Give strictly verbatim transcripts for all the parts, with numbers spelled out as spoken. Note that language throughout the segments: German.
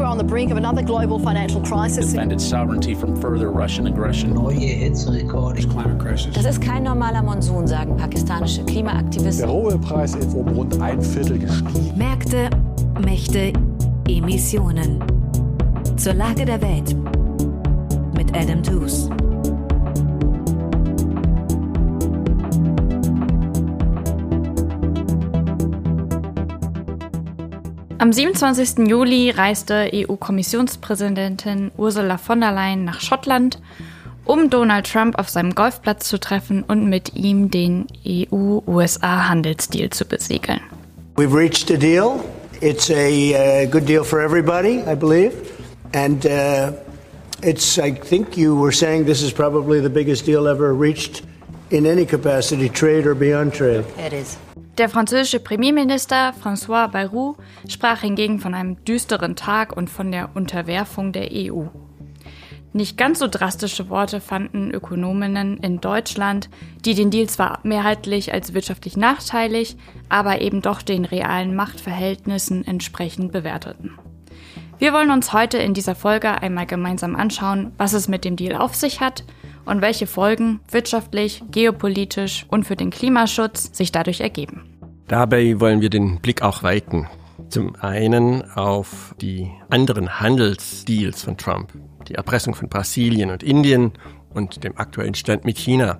we're on the brink of another global financial crisis. Defend its sovereignty from further Russian aggression. Neue Hitzerekorde. Climate crisis. Das ist kein normaler Monsun, sagen pakistanische Klimaaktivisten. Der Rohölpreis ist um rund ein Viertel gestiegen. Märkte, Mächte, Emissionen. Zur Lage der Welt mit Adam Tooze. Am siebenundzwanzigsten Juli reiste E U-Kommissionspräsidentin Ursula von der Leyen nach Schottland, um Donald Trump auf seinem Golfplatz zu treffen und mit ihm den E U-U S A-Handelsdeal zu besiegeln. We've reached a deal. It's a uh, good deal for everybody, I believe. And uh, it's, I think you were saying this is probably the biggest deal ever reached in any capacity, trade or beyond trade. It is. Der französische Premierminister François Bayrou sprach hingegen von einem düsteren Tag und von der Unterwerfung der E U. Nicht ganz so drastische Worte fanden Ökonominnen in Deutschland, die den Deal zwar mehrheitlich als wirtschaftlich nachteilig, aber eben doch den realen Machtverhältnissen entsprechend bewerteten. Wir wollen uns heute in dieser Folge einmal gemeinsam anschauen, was es mit dem Deal auf sich hat und welche Folgen wirtschaftlich, geopolitisch und für den Klimaschutz sich dadurch ergeben. Dabei wollen wir den Blick auch weiten. Zum einen auf die anderen Handelsdeals von Trump, die Erpressung von Brasilien und Indien und dem aktuellen Stand mit China.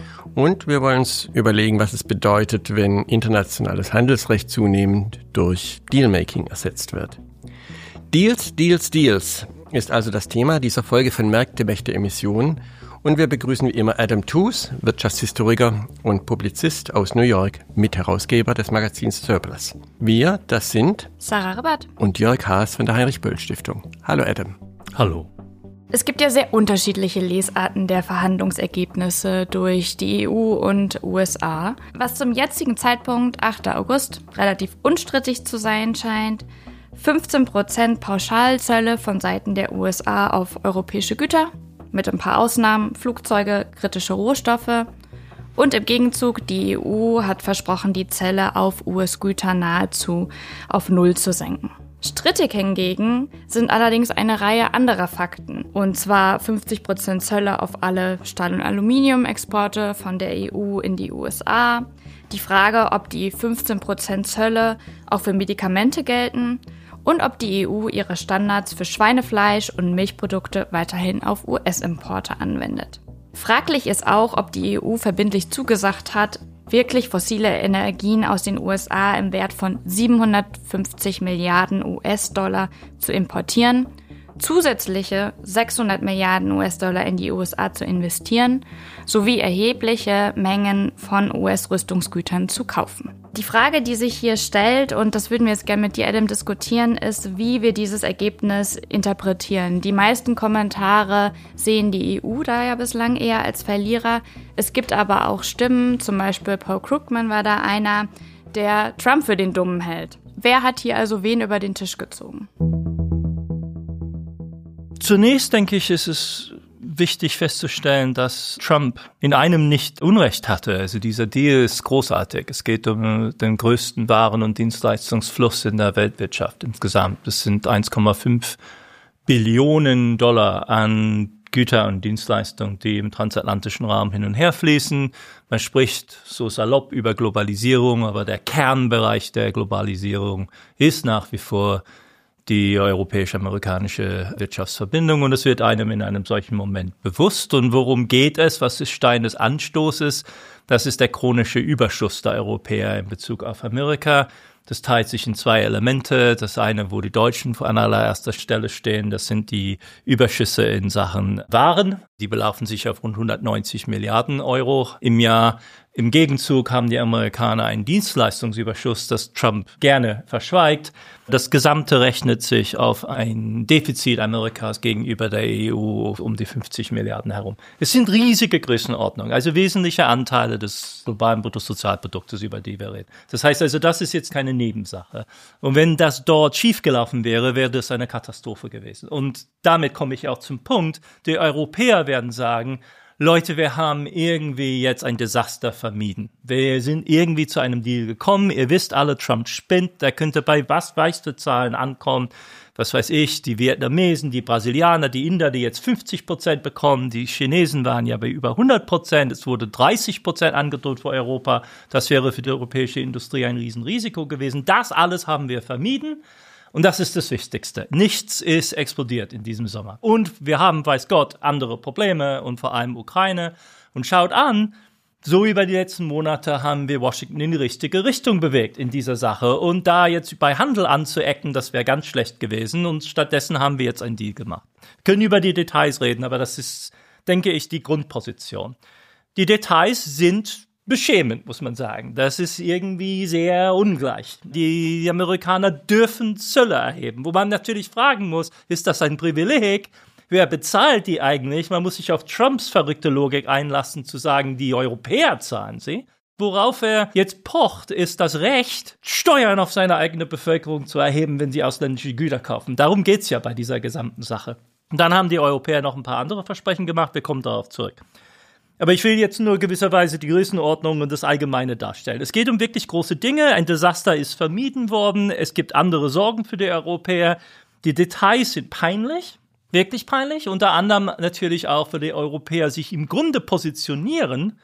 Und wir wollen uns überlegen, was es bedeutet, wenn internationales Handelsrecht zunehmend durch Dealmaking ersetzt wird. Deals, Deals, Deals ist also das Thema dieser Folge von Märkte, Mächte, Emissionen. Und wir begrüßen wie immer Adam Tooze, Wirtschaftshistoriker und Publizist aus New York, Mitherausgeber des Magazins Surplus. Wir, das sind Sarah Rabat und Jörg Haas von der Heinrich-Böll-Stiftung. Hallo Adam. Hallo. Es gibt ja sehr unterschiedliche Lesarten der Verhandlungsergebnisse durch die E U und U S A. Was zum jetzigen Zeitpunkt, achter August, relativ unstrittig zu sein scheint: fünfzehn Prozent Pauschalzölle von Seiten der U S A auf europäische Güter, mit ein paar Ausnahmen, Flugzeuge, kritische Rohstoffe. Und im Gegenzug, die E U hat versprochen, die Zölle auf U S-Güter nahezu auf Null zu senken. Strittig hingegen sind allerdings eine Reihe anderer Fakten. Und zwar fünfzig Prozent Zölle auf alle Stahl- und Aluminiumexporte von der E U in die U S A. Die Frage, ob die fünfzehn Prozent Zölle auch für Medikamente gelten und ob die E U ihre Standards für Schweinefleisch und Milchprodukte weiterhin auf U S-Importe anwendet. Fraglich ist auch, ob die E U verbindlich zugesagt hat, wirklich fossile Energien aus den U S A im Wert von siebenhundertfünfzig Milliarden U S-Dollar zu importieren, zusätzliche sechshundert Milliarden U S-Dollar in die U S A zu investieren, sowie erhebliche Mengen von U S-Rüstungsgütern zu kaufen. Die Frage, die sich hier stellt, und das würden wir jetzt gerne mit dir, Adam, diskutieren, ist, wie wir dieses Ergebnis interpretieren. Die meisten Kommentare sehen die E U da ja bislang eher als Verlierer. Es gibt aber auch Stimmen, zum Beispiel Paul Krugman war da einer, der Trump für den Dummen hält. Wer hat hier also wen über den Tisch gezogen? Zunächst denke ich, ist es wichtig festzustellen, dass Trump in einem nicht Unrecht hatte. Also dieser Deal ist großartig. Es geht um den größten Waren- und Dienstleistungsfluss in der Weltwirtschaft insgesamt. Das sind eins Komma fünf Billionen Dollar an Güter und Dienstleistungen, die im transatlantischen Raum hin und her fließen. Man spricht so salopp über Globalisierung, aber der Kernbereich der Globalisierung ist nach wie vor die europäisch-amerikanische Wirtschaftsverbindung, und es wird einem in einem solchen Moment bewusst. Und worum geht es? Was ist Stein des Anstoßes? Das ist der chronische Überschuss der Europäer in Bezug auf Amerika. Das teilt sich in zwei Elemente. Das eine, wo die Deutschen an allererster Stelle stehen, das sind die Überschüsse in Sachen Waren. Die belaufen sich auf rund hundertneunzig Milliarden Euro im Jahr. Im Gegenzug haben die Amerikaner einen Dienstleistungsüberschuss, das Trump gerne verschweigt. Das Gesamte rechnet sich auf ein Defizit Amerikas gegenüber der E U um die fünfzig Milliarden herum. Es sind riesige Größenordnungen, also wesentliche Anteile des globalen Bruttosozialproduktes, über die wir reden. Das heißt also, das ist jetzt keine Nebensache. Und wenn das dort schiefgelaufen wäre, wäre das eine Katastrophe gewesen. Und damit komme ich auch zum Punkt, die Europäer werden sagen, Leute, wir haben irgendwie jetzt ein Desaster vermieden. Wir sind irgendwie zu einem Deal gekommen. Ihr wisst alle, Trump spinnt. Der könnte bei was weiße Zahlen ankommen. Was weiß ich, die Vietnamesen, die Brasilianer, die Inder, die jetzt fünfzig Prozent bekommen. Die Chinesen waren ja bei über hundert Prozent. Es wurde dreißig Prozent angedroht für Europa. Das wäre für die europäische Industrie ein Riesenrisiko gewesen. Das alles haben wir vermieden. Und das ist das Wichtigste. Nichts ist explodiert in diesem Sommer. Und wir haben, weiß Gott, andere Probleme und vor allem Ukraine. Und schaut an, so über die letzten Monate haben wir Washington in die richtige Richtung bewegt in dieser Sache. Und da jetzt bei Handel anzuecken, das wäre ganz schlecht gewesen. Und stattdessen haben wir jetzt einen Deal gemacht. Wir können über die Details reden, aber das ist, denke ich, die Grundposition. Die Details sind beschämend, muss man sagen. Das ist irgendwie sehr ungleich. Die Amerikaner dürfen Zölle erheben, wo man natürlich fragen muss, ist das ein Privileg? Wer bezahlt die eigentlich? Man muss sich auf Trumps verrückte Logik einlassen, zu sagen, die Europäer zahlen sie. Worauf er jetzt pocht, ist das Recht, Steuern auf seine eigene Bevölkerung zu erheben, wenn sie ausländische Güter kaufen. Darum geht's ja bei dieser gesamten Sache. Und dann haben die Europäer noch ein paar andere Versprechen gemacht, wir kommen darauf zurück. Aber ich will jetzt nur gewisserweise die Größenordnung und das Allgemeine darstellen. Es geht um wirklich große Dinge. Ein Desaster ist vermieden worden. Es gibt andere Sorgen für die Europäer. Die Details sind peinlich, wirklich peinlich. Unter anderem natürlich auch für die Europäer sich im Grunde positionieren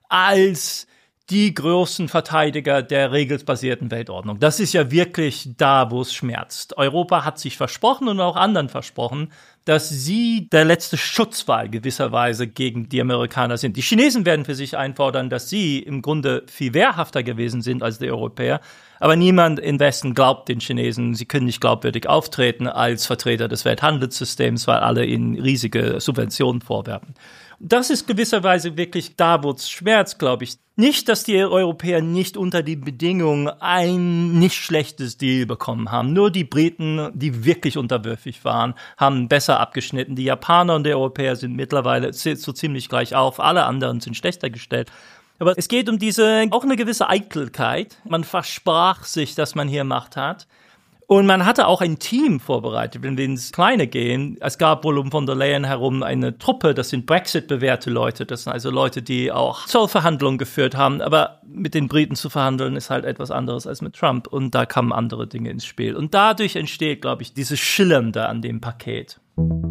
als die großen Verteidiger der regelbasierten Weltordnung. Das ist ja wirklich da, wo es schmerzt. Europa hat sich versprochen und auch anderen versprochen, dass sie der letzte Schutzwall gewisserweise gegen die Amerikaner sind. Die Chinesen werden für sich einfordern, dass sie im Grunde viel wehrhafter gewesen sind als die Europäer. Aber niemand im Westen glaubt den Chinesen, sie können nicht glaubwürdig auftreten als Vertreter des Welthandelssystems, weil alle ihnen riesige Subventionen vorwerfen. Das ist gewisserweise wirklich da, wo es schmerzt, glaube ich. Nicht, dass die Europäer nicht unter die Bedingungen ein nicht schlechtes Deal bekommen haben. Nur die Briten, die wirklich unterwürfig waren, haben besser abgeschnitten. Die Japaner und die Europäer sind mittlerweile so ziemlich gleich auf. Alle anderen sind schlechter gestellt. Aber es geht um diese, auch eine gewisse Eitelkeit. Man versprach sich, dass man hier Macht hat. Und man hatte auch ein Team vorbereitet, wenn wir ins Kleine gehen. Es gab wohl um von der Leyen herum eine Truppe, das sind Brexit-bewährte Leute. Das sind also Leute, die auch Zollverhandlungen geführt haben. Aber mit den Briten zu verhandeln, ist halt etwas anderes als mit Trump. Und da kamen andere Dinge ins Spiel. Und dadurch entsteht, glaube ich, dieses Schillernde an dem Paket.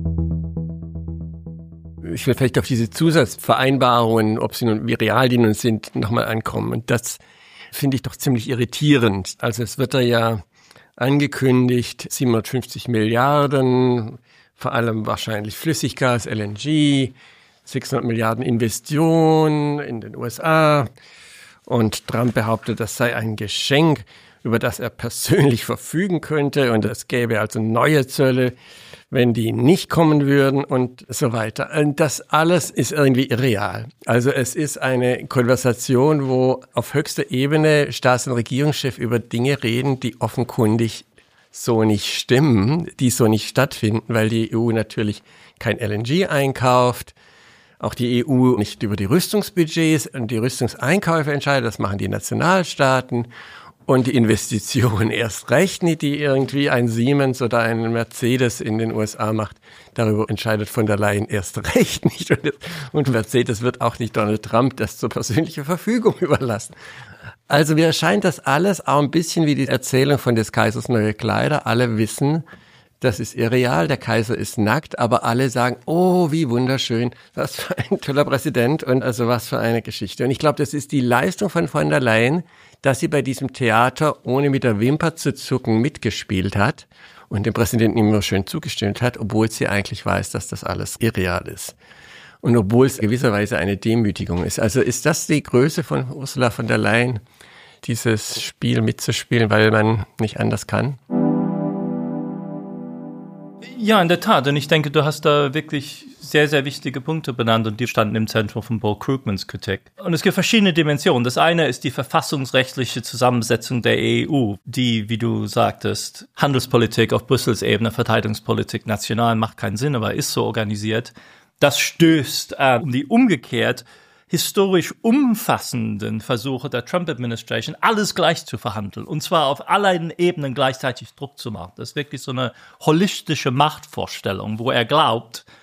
Ich will vielleicht auf diese Zusatzvereinbarungen, ob sie nun real die nun sind, nochmal ankommen. Und das finde ich doch ziemlich irritierend. Also es wird da ja angekündigt, siebenhundertfünfzig Milliarden, vor allem wahrscheinlich Flüssiggas, L N G, sechshundert Milliarden Investitionen in den U S A. Und Trump behauptet, das sei ein Geschenk, über das er persönlich verfügen könnte. Und es gäbe also neue Zölle, wenn die nicht kommen würden und so weiter. Und das alles ist irgendwie irreal. Also es ist eine Konversation, wo auf höchster Ebene Staats- und Regierungschefs über Dinge reden, die offenkundig so nicht stimmen, die so nicht stattfinden, weil die E U natürlich kein L N G einkauft, auch die E U nicht über die Rüstungsbudgets und die Rüstungseinkäufe entscheidet, das machen die Nationalstaaten. Und die Investitionen erst recht nicht, die irgendwie ein Siemens oder ein Mercedes in den U S A macht. Darüber entscheidet von der Leyen erst recht nicht. Und Mercedes wird auch nicht Donald Trump das zur persönlichen Verfügung überlassen. Also mir erscheint das alles auch ein bisschen wie die Erzählung von des Kaisers neue Kleider. Alle wissen, das ist irreal, der Kaiser ist nackt, aber alle sagen, oh, wie wunderschön, was für ein toller Präsident und also was für eine Geschichte. Und ich glaube, das ist die Leistung von von der Leyen, dass sie bei diesem Theater ohne mit der Wimper zu zucken mitgespielt hat und dem Präsidenten immer schön zugestimmt hat, obwohl sie eigentlich weiß, dass das alles irreal ist. Und obwohl es gewisserweise eine Demütigung ist. Also ist das die Größe von Ursula von der Leyen, dieses Spiel mitzuspielen, weil man nicht anders kann? Ja, in der Tat. Und ich denke, du hast da wirklich sehr, sehr wichtige Punkte benannt und die standen im Zentrum von Paul Krugmans Kritik. Und es gibt verschiedene Dimensionen. Das eine ist die verfassungsrechtliche Zusammensetzung der E U, die, wie du sagtest, Handelspolitik auf Brüssels Ebene, Verteidigungspolitik national macht keinen Sinn, aber ist so organisiert. Das stößt äh, um die umgekehrt historisch umfassenden Versuche der Trump-Administration, alles gleich zu verhandeln. Und zwar auf allen Ebenen gleichzeitig Druck zu machen. Das ist wirklich so eine holistische Machtvorstellung, wo er glaubt,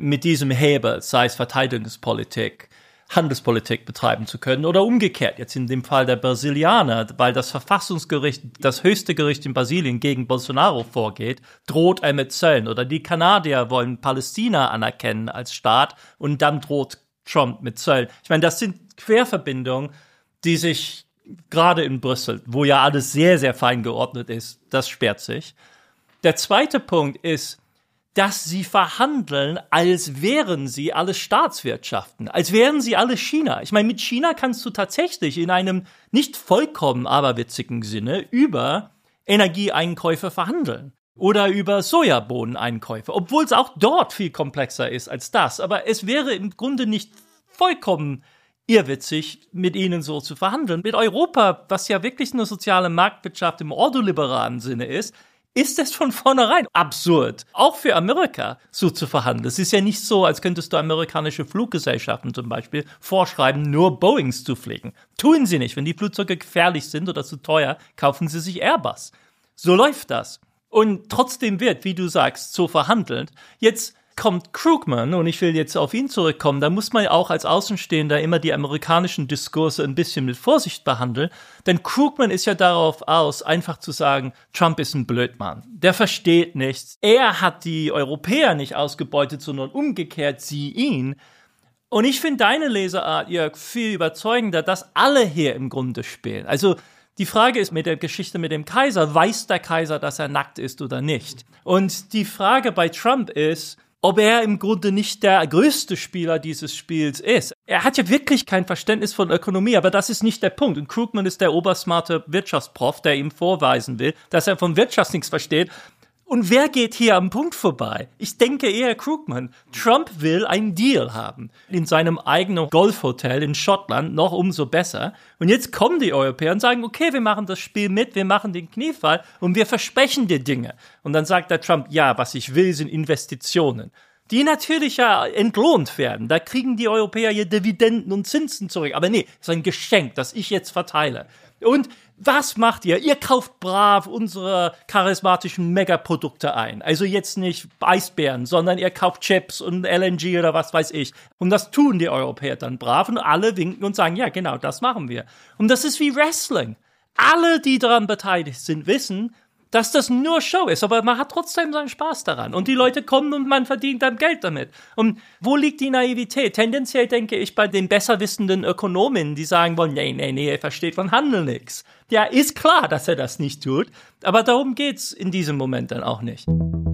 mit diesem Hebel, sei es Verteidigungspolitik, Handelspolitik betreiben zu können oder umgekehrt, jetzt in dem Fall der Brasilianer, weil das Verfassungsgericht, das höchste Gericht in Brasilien gegen Bolsonaro vorgeht, droht er mit Zöllen. Oder die Kanadier wollen Palästina anerkennen als Staat und dann droht Trump mit Zöllen. Ich meine, das sind Querverbindungen, die sich gerade in Brüssel, wo ja alles sehr, sehr fein geordnet ist, das sperrt sich. Der zweite Punkt ist, dass sie verhandeln, als wären sie alle Staatswirtschaften, als wären sie alle China. Ich meine, mit China kannst du tatsächlich in einem nicht vollkommen aberwitzigen Sinne über Energieeinkäufe verhandeln oder über Sojabohneneinkäufe, obwohl es auch dort viel komplexer ist als das. Aber es wäre im Grunde nicht vollkommen irrwitzig, mit ihnen so zu verhandeln. Mit Europa, was ja wirklich eine soziale Marktwirtschaft im ordoliberalen Sinne ist, ist es von vornherein absurd, auch für Amerika so zu verhandeln. Es ist ja nicht so, als könntest du amerikanische Fluggesellschaften zum Beispiel vorschreiben, nur Boeings zu fliegen. Tun sie nicht. Wenn die Flugzeuge gefährlich sind oder zu teuer, kaufen sie sich Airbus. So läuft das. Und trotzdem wird, wie du sagst, so verhandelt. Jetzt kommt Krugman, und ich will jetzt auf ihn zurückkommen, da muss man auch als Außenstehender immer die amerikanischen Diskurse ein bisschen mit Vorsicht behandeln, denn Krugman ist ja darauf aus, einfach zu sagen, Trump ist ein Blödmann, der versteht nichts, er hat die Europäer nicht ausgebeutet, sondern umgekehrt sie ihn. Und ich finde deine Leseart, Jörg, viel überzeugender, dass alle hier im Grunde spielen. Also die Frage ist mit der Geschichte mit dem Kaiser, weiß der Kaiser, dass er nackt ist oder nicht? Und die Frage bei Trump ist, ob er im Grunde nicht der größte Spieler dieses Spiels ist. Er hat ja wirklich kein Verständnis von Ökonomie, aber das ist nicht der Punkt. Und Krugman ist der obersmarte Wirtschaftsprof, der ihm vorweisen will, dass er von Wirtschaft nichts versteht. Und wer geht hier am Punkt vorbei? Ich denke eher Krugman. Trump will einen Deal haben. In seinem eigenen Golfhotel in Schottland, noch umso besser. Und jetzt kommen die Europäer und sagen, okay, wir machen das Spiel mit, wir machen den Kniefall und wir versprechen dir Dinge. Und dann sagt der Trump, ja, was ich will, sind Investitionen. Die natürlich ja entlohnt werden. Da kriegen die Europäer hier Dividenden und Zinsen zurück. Aber nee, es ist ein Geschenk, das ich jetzt verteile. Und was macht ihr? Ihr kauft brav unsere charismatischen Megaprodukte ein. Also jetzt nicht Eisbären, sondern ihr kauft Chips und L N G oder was weiß ich. Und das tun die Europäer dann brav und alle winken und sagen, ja genau, das machen wir. Und das ist wie Wrestling. Alle, die daran beteiligt sind, wissen, dass das nur Show ist, aber man hat trotzdem seinen Spaß daran. Und die Leute kommen und man verdient dann Geld damit. Und wo liegt die Naivität? Tendenziell denke ich bei den besser wissenden Ökonomen, die sagen wollen, nee, nee, nee, er versteht von Handel nichts. Ja, ist klar, dass er das nicht tut, aber darum geht's in diesem Moment dann auch nicht.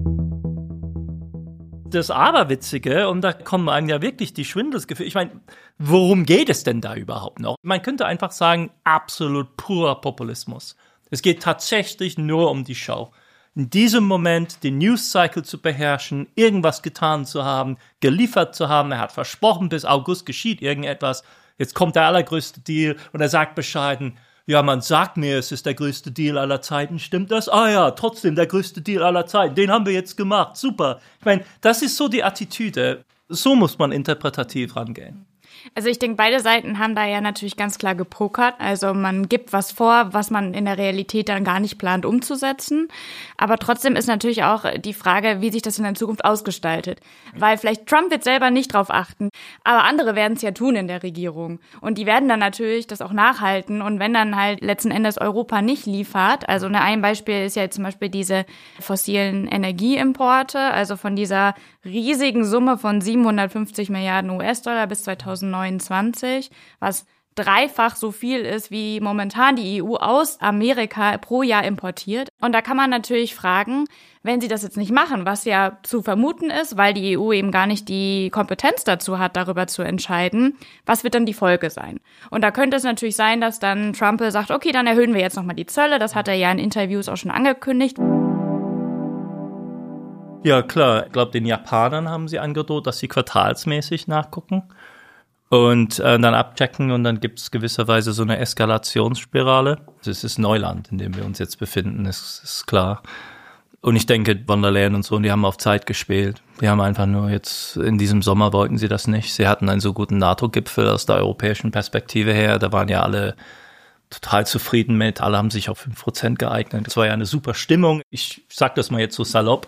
Das Aberwitzige, und da kommen einem ja wirklich die Schwindelsgefühle, ich meine, worum geht es denn da überhaupt noch? Man könnte einfach sagen, absolut purer Populismus. Es geht tatsächlich nur um die Show. In diesem Moment den News-Cycle zu beherrschen, irgendwas getan zu haben, geliefert zu haben. Er hat versprochen, bis August geschieht irgendetwas. Jetzt kommt der allergrößte Deal und er sagt bescheiden, ja, man sagt mir, es ist der größte Deal aller Zeiten. Stimmt das? Ah ja, trotzdem der größte Deal aller Zeiten. Den haben wir jetzt gemacht. Super. Ich meine, das ist so die Attitüde. So muss man interpretativ rangehen. Also ich denke, beide Seiten haben da ja natürlich ganz klar gepokert. Also man gibt was vor, was man in der Realität dann gar nicht plant umzusetzen. Aber trotzdem ist natürlich auch die Frage, wie sich das in der Zukunft ausgestaltet. Weil vielleicht Trump wird selber nicht drauf achten, aber andere werden es ja tun in der Regierung. Und die werden dann natürlich das auch nachhalten. Und wenn dann halt letzten Endes Europa nicht liefert, also ein Beispiel ist ja zum Beispiel diese fossilen Energieimporte, also von dieser riesigen Summe von siebenhundertfünfzig Milliarden U S-Dollar bis zweitausendneunundzwanzig, was dreifach so viel ist, wie momentan die E U aus Amerika pro Jahr importiert. Und da kann man natürlich fragen, wenn sie das jetzt nicht machen, was ja zu vermuten ist, weil die E U eben gar nicht die Kompetenz dazu hat, darüber zu entscheiden, was wird dann die Folge sein? Und da könnte es natürlich sein, dass dann Trump sagt, okay, dann erhöhen wir jetzt nochmal die Zölle. Das hat er ja in Interviews auch schon angekündigt. Ja, klar. Ich glaube, den Japanern haben sie angedroht, dass sie quartalsmäßig nachgucken und äh, dann abchecken und dann gibt es gewisserweise so eine Eskalationsspirale. Es ist Neuland, in dem wir uns jetzt befinden, ist, ist klar. Und ich denke, von der Leyen und so, die haben auf Zeit gespielt. Die haben einfach nur jetzt, in diesem Sommer wollten sie das nicht. Sie hatten einen so guten NATO-Gipfel aus der europäischen Perspektive her. Da waren ja alle total zufrieden mit. Alle haben sich auf fünf Prozent geeignet. Das war ja eine super Stimmung. Ich sag das mal jetzt so salopp.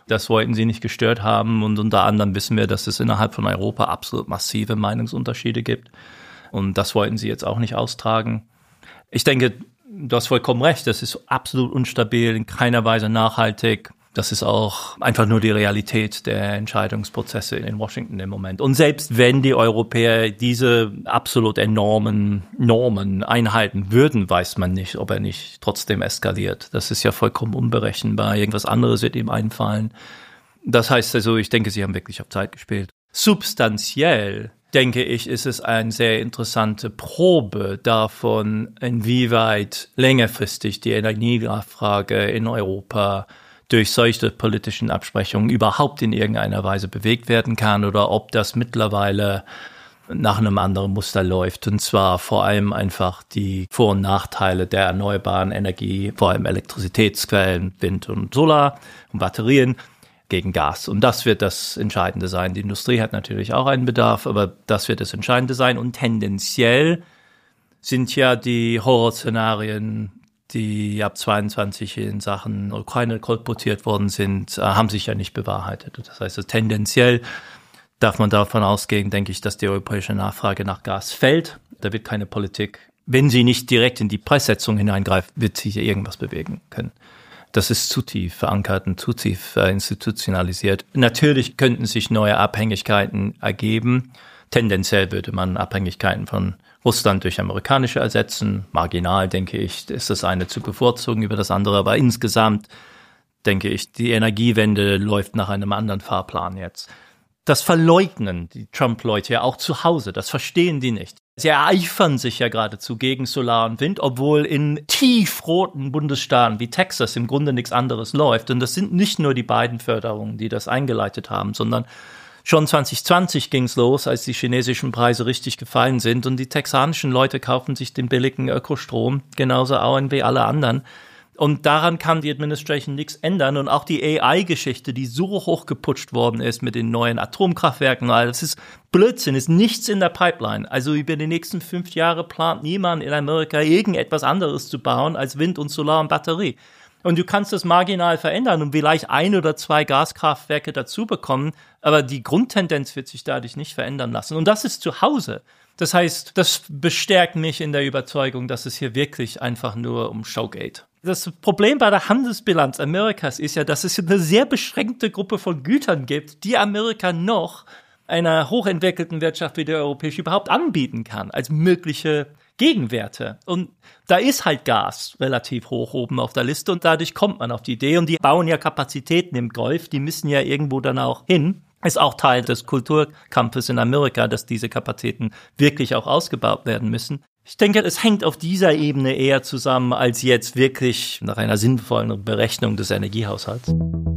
Das wollten sie nicht gestört haben und unter anderem wissen wir, dass es innerhalb von Europa absolut massive Meinungsunterschiede gibt und das wollten sie jetzt auch nicht austragen. Ich denke, du hast vollkommen recht, das ist absolut unstabil, in keiner Weise nachhaltig. Das ist auch einfach nur die Realität der Entscheidungsprozesse in Washington im Moment. Und selbst wenn die Europäer diese absolut enormen Normen einhalten würden, weiß man nicht, ob er nicht trotzdem eskaliert. Das ist ja vollkommen unberechenbar. Irgendwas anderes wird ihm einfallen. Das heißt also, ich denke, sie haben wirklich auf Zeit gespielt. Substanziell, denke ich, ist es eine sehr interessante Probe davon, inwieweit längerfristig die Energienachfrage in Europa durch solche politischen Absprechungen überhaupt in irgendeiner Weise bewegt werden kann oder ob das mittlerweile nach einem anderen Muster läuft. Und zwar vor allem einfach die Vor- und Nachteile der erneuerbaren Energie, vor allem Elektrizitätsquellen, Wind und Solar und Batterien gegen Gas. Und das wird das Entscheidende sein. Die Industrie hat natürlich auch einen Bedarf, aber das wird das Entscheidende sein. Und tendenziell sind ja die Horrorszenarien, die ab zweiundzwanzig in Sachen Ukraine kolportiert worden sind, haben sich ja nicht bewahrheitet. Das heißt, tendenziell darf man davon ausgehen, denke ich, dass die europäische Nachfrage nach Gas fällt. Da wird keine Politik, wenn sie nicht direkt in die Preissetzung hineingreift, wird sie hier irgendwas bewegen können. Das ist zu tief verankert und zu tief äh, institutionalisiert. Natürlich könnten sich neue Abhängigkeiten ergeben. Tendenziell würde man Abhängigkeiten von Russland durch amerikanische ersetzen. Marginal, denke ich, ist das eine zu bevorzugen über das andere. Aber insgesamt denke ich, die Energiewende läuft nach einem anderen Fahrplan jetzt. Das verleugnen die Trump-Leute ja auch zu Hause. Das verstehen die nicht. Sie ereifern sich ja geradezu gegen Solar und Wind, obwohl in tiefroten Bundesstaaten wie Texas im Grunde nichts anderes läuft. Und das sind nicht nur die beiden Förderungen, die das eingeleitet haben, sondern schon zwanzig zwanzig ging's los, als die chinesischen Preise richtig gefallen sind und die texanischen Leute kaufen sich den billigen Ökostrom, genauso auch wie alle anderen. Und daran kann die Administration nichts ändern. Und auch die A I-Geschichte, die so hochgeputscht worden ist mit den neuen Atomkraftwerken, das ist Blödsinn, ist nichts in der Pipeline. Also über die nächsten fünf Jahre plant niemand in Amerika irgendetwas anderes zu bauen als Wind und Solar und Batterie. Und du kannst das marginal verändern und vielleicht ein oder zwei Gaskraftwerke dazu bekommen, aber die Grundtendenz wird sich dadurch nicht verändern lassen. Und das ist zu Hause. Das heißt, das bestärkt mich in der Überzeugung, dass es hier wirklich einfach nur um Show geht. Das Problem bei der Handelsbilanz Amerikas ist ja, dass es eine sehr beschränkte Gruppe von Gütern gibt, die Amerika noch einer hochentwickelten Wirtschaft wie der europäischen überhaupt anbieten kann, als mögliche Gegenwerte. Und da ist halt Gas relativ hoch oben auf der Liste und dadurch kommt man auf die Idee. Und die bauen ja Kapazitäten im Golf, die müssen ja irgendwo dann auch hin. Ist auch Teil des Kulturkampfes in Amerika, dass diese Kapazitäten wirklich auch ausgebaut werden müssen. Ich denke, es hängt auf dieser Ebene eher zusammen, als jetzt wirklich nach einer sinnvollen Berechnung des Energiehaushalts.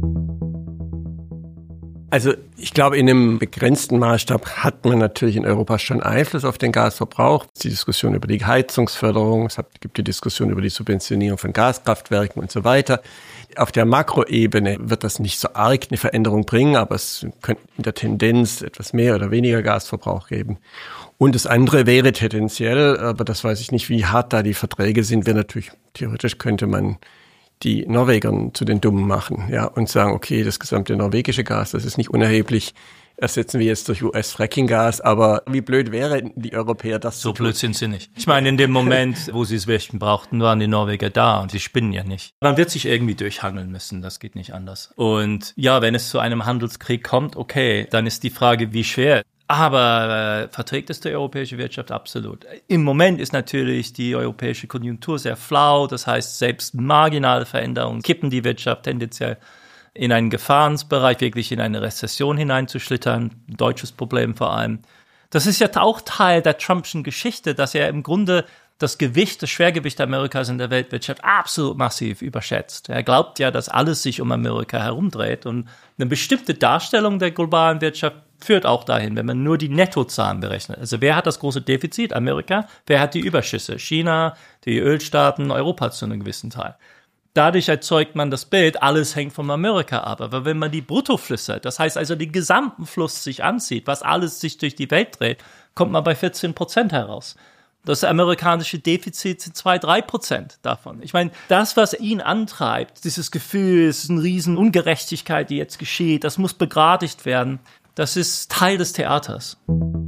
Also ich glaube, in einem begrenzten Maßstab hat man natürlich in Europa schon Einfluss auf den Gasverbrauch. Die Diskussion über die Heizungsförderung, es gibt die Diskussion über die Subventionierung von Gaskraftwerken und so weiter. Auf der Makroebene wird das nicht so arg eine Veränderung bringen, aber es könnte in der Tendenz etwas mehr oder weniger Gasverbrauch geben. Und das andere wäre tendenziell, aber das weiß ich nicht, wie hart da die Verträge sind, wäre natürlich, theoretisch könnte man die Norweger zu den Dummen machen, ja, und sagen, okay, das gesamte norwegische Gas, das ist nicht unerheblich, ersetzen wir jetzt durch U S-Fracking-Gas, aber wie blöd wären die Europäer das so blöd sind sie nicht. Ich meine, in dem Moment, wo sie es wirklich brauchten, waren die Norweger da und sie spinnen ja nicht. Man wird sich irgendwie durchhangeln müssen, das geht nicht anders. Und ja, wenn es zu einem Handelskrieg kommt, okay, dann ist die Frage, wie schwer. Aber äh, verträgt es die europäische Wirtschaft? Absolut. Im Moment ist natürlich die europäische Konjunktur sehr flau. Das heißt, selbst marginale Veränderungen kippen die Wirtschaft tendenziell in einen Gefahrensbereich, wirklich in eine Rezession hineinzuschlittern. Ein deutsches Problem vor allem. Das ist ja auch Teil der Trumpschen Geschichte, dass er im Grunde das Gewicht, das Schwergewicht Amerikas in der Weltwirtschaft absolut massiv überschätzt. Er glaubt ja, dass alles sich um Amerika herumdreht und eine bestimmte Darstellung der globalen Wirtschaft führt auch dahin, wenn man nur die Nettozahlen berechnet. Also wer hat das große Defizit? Amerika. Wer hat die Überschüsse? China, die Ölstaaten, Europa zu einem gewissen Teil. Dadurch erzeugt man das Bild, alles hängt von Amerika ab. Aber wenn man die Bruttoflüsse, das heißt also den gesamten Fluss sich ansieht, was alles sich durch die Welt dreht, kommt man bei vierzehn Prozent heraus. Das amerikanische Defizit sind zwei, drei Prozent davon. Ich meine, das, was ihn antreibt, dieses Gefühl, es ist eine riesen Ungerechtigkeit, die jetzt geschieht, das muss begradigt werden, das ist Teil des Theaters.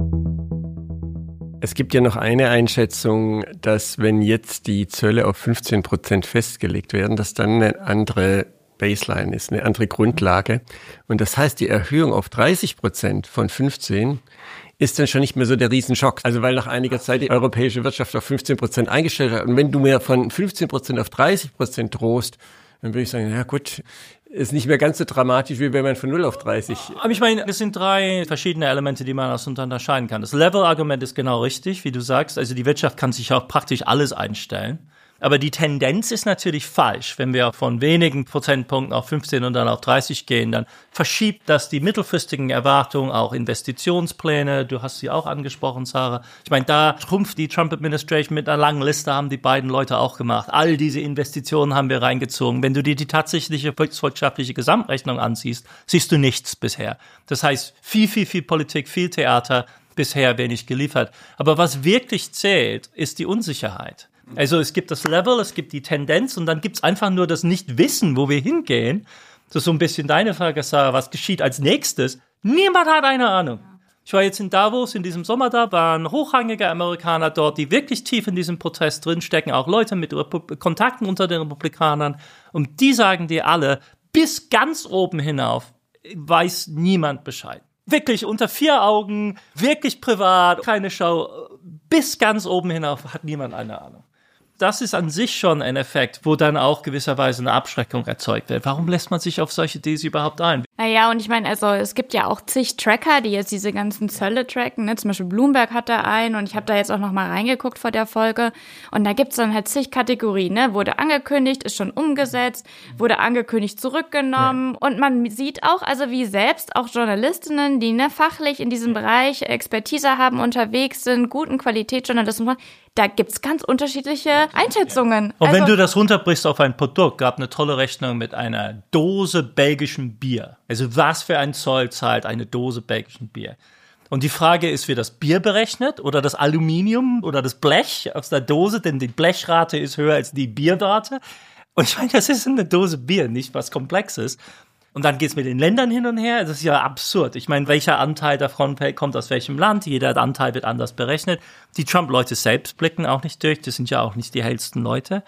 Es gibt ja noch eine Einschätzung, dass wenn jetzt die Zölle auf fünfzehn Prozent festgelegt werden, dass dann eine andere Baseline ist, eine andere Grundlage. Und das heißt, die Erhöhung auf dreißig Prozent von fünfzehn ist dann schon nicht mehr so der Riesenschock. Also weil nach einiger Zeit die europäische Wirtschaft auf fünfzehn Prozent eingestellt hat. Und wenn du mir von fünfzehn Prozent auf dreißig Prozent drohst, dann würde ich sagen, ja gut, ist nicht mehr ganz so dramatisch, wie wenn man von null auf dreißig. Aber ich meine, es sind drei verschiedene Elemente, die man auseinander unterscheiden kann. Das Level-Argument ist genau richtig, wie du sagst. Also die Wirtschaft kann sich auch praktisch alles einstellen. Aber die Tendenz ist natürlich falsch. Wenn wir von wenigen Prozentpunkten auf fünfzehn und dann auf dreißig gehen, dann verschiebt das die mittelfristigen Erwartungen, auch Investitionspläne. Du hast sie auch angesprochen, Sarah. Ich meine, da trumpft die Trump-Administration mit einer langen Liste, haben die beiden Leute auch gemacht. All diese Investitionen haben wir reingezogen. Wenn du dir die tatsächliche volkswirtschaftliche Gesamtrechnung ansiehst, siehst du nichts bisher. Das heißt, viel, viel, viel Politik, viel Theater, bisher wenig geliefert. Aber was wirklich zählt, ist die Unsicherheit. Also es gibt das Level, es gibt die Tendenz und dann gibt's einfach nur das Nichtwissen, wo wir hingehen. Das ist so ein bisschen deine Frage, Sarah, was geschieht als nächstes? Niemand hat eine Ahnung. Ich war jetzt in Davos in diesem Sommer da, waren hochrangige Amerikaner dort, die wirklich tief in diesem Protest drinstecken, auch Leute mit Repub- Kontakten unter den Republikanern. Und die sagen dir alle, bis ganz oben hinauf weiß niemand Bescheid. Wirklich unter vier Augen, wirklich privat, keine Show, bis ganz oben hinauf hat niemand eine Ahnung. Das ist an sich schon ein Effekt, wo dann auch gewisserweise eine Abschreckung erzeugt wird. Warum lässt man sich auf solche Ideen überhaupt ein? Naja, und ich meine, also es gibt ja auch zig Tracker, die jetzt diese ganzen Zölle tracken, ne? Zum Beispiel Bloomberg hat da einen und ich habe da jetzt auch noch mal reingeguckt vor der Folge und da gibt's dann halt zig Kategorien, ne? Wurde angekündigt, ist schon umgesetzt, wurde angekündigt, zurückgenommen ja. Und man sieht auch, also wie selbst auch Journalistinnen, die ne fachlich in diesem Bereich Expertise haben, unterwegs sind, guten Qualitätsjournalismus machen, da gibt's ganz unterschiedliche Einschätzungen. Und also, wenn du das runterbrichst auf ein Produkt, gab eine tolle Rechnung mit einer Dose belgischen Bier. Also was für ein Zoll zahlt eine Dose belgischen Bier? Und die Frage ist, wird das Bier berechnet oder das Aluminium oder das Blech aus der Dose? Denn die Blechrate ist höher als die Bierrate. Und ich meine, das ist eine Dose Bier, nicht was Komplexes. Und dann geht's mit den Ländern hin und her. Das ist ja absurd. Ich meine, welcher Anteil davon kommt aus welchem Land? Jeder Anteil wird anders berechnet. Die Trump-Leute selbst blicken auch nicht durch. Das sind ja auch nicht die hellsten Leute.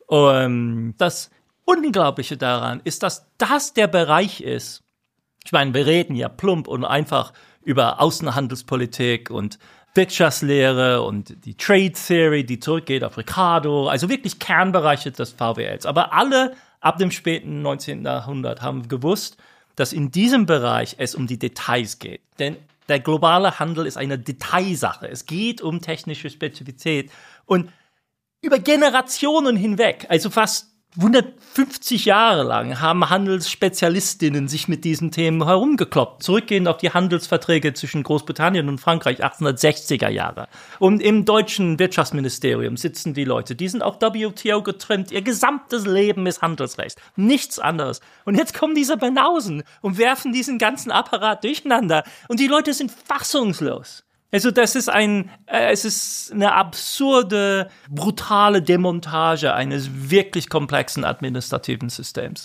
Und das Unglaubliche daran ist, dass das der Bereich ist. Ich meine, wir reden ja plump und einfach über Außenhandelspolitik und Wirtschaftslehre und die Trade Theory, die zurückgeht auf Ricardo. Also wirklich Kernbereiche des V W Ls. Aber alle ab dem späten neunzehnten Jahrhundert haben wir gewusst, dass in diesem Bereich es um die Details geht. Denn der globale Handel ist eine Detailsache. Es geht um technische Spezifität. Und über Generationen hinweg, also fast hundertfünfzig Jahre lang, haben Handelsspezialistinnen sich mit diesen Themen herumgekloppt. Zurückgehend auf die Handelsverträge zwischen Großbritannien und Frankreich, achtzehnhundertsechziger Jahre. Und im deutschen Wirtschaftsministerium sitzen die Leute, die sind auf W T O getrimmt. Ihr gesamtes Leben ist Handelsrecht. Nichts anderes. Und jetzt kommen diese Banausen und werfen diesen ganzen Apparat durcheinander. Und die Leute sind fassungslos. Also das ist ein, äh, es ist eine absurde, brutale Demontage eines wirklich komplexen administrativen Systems.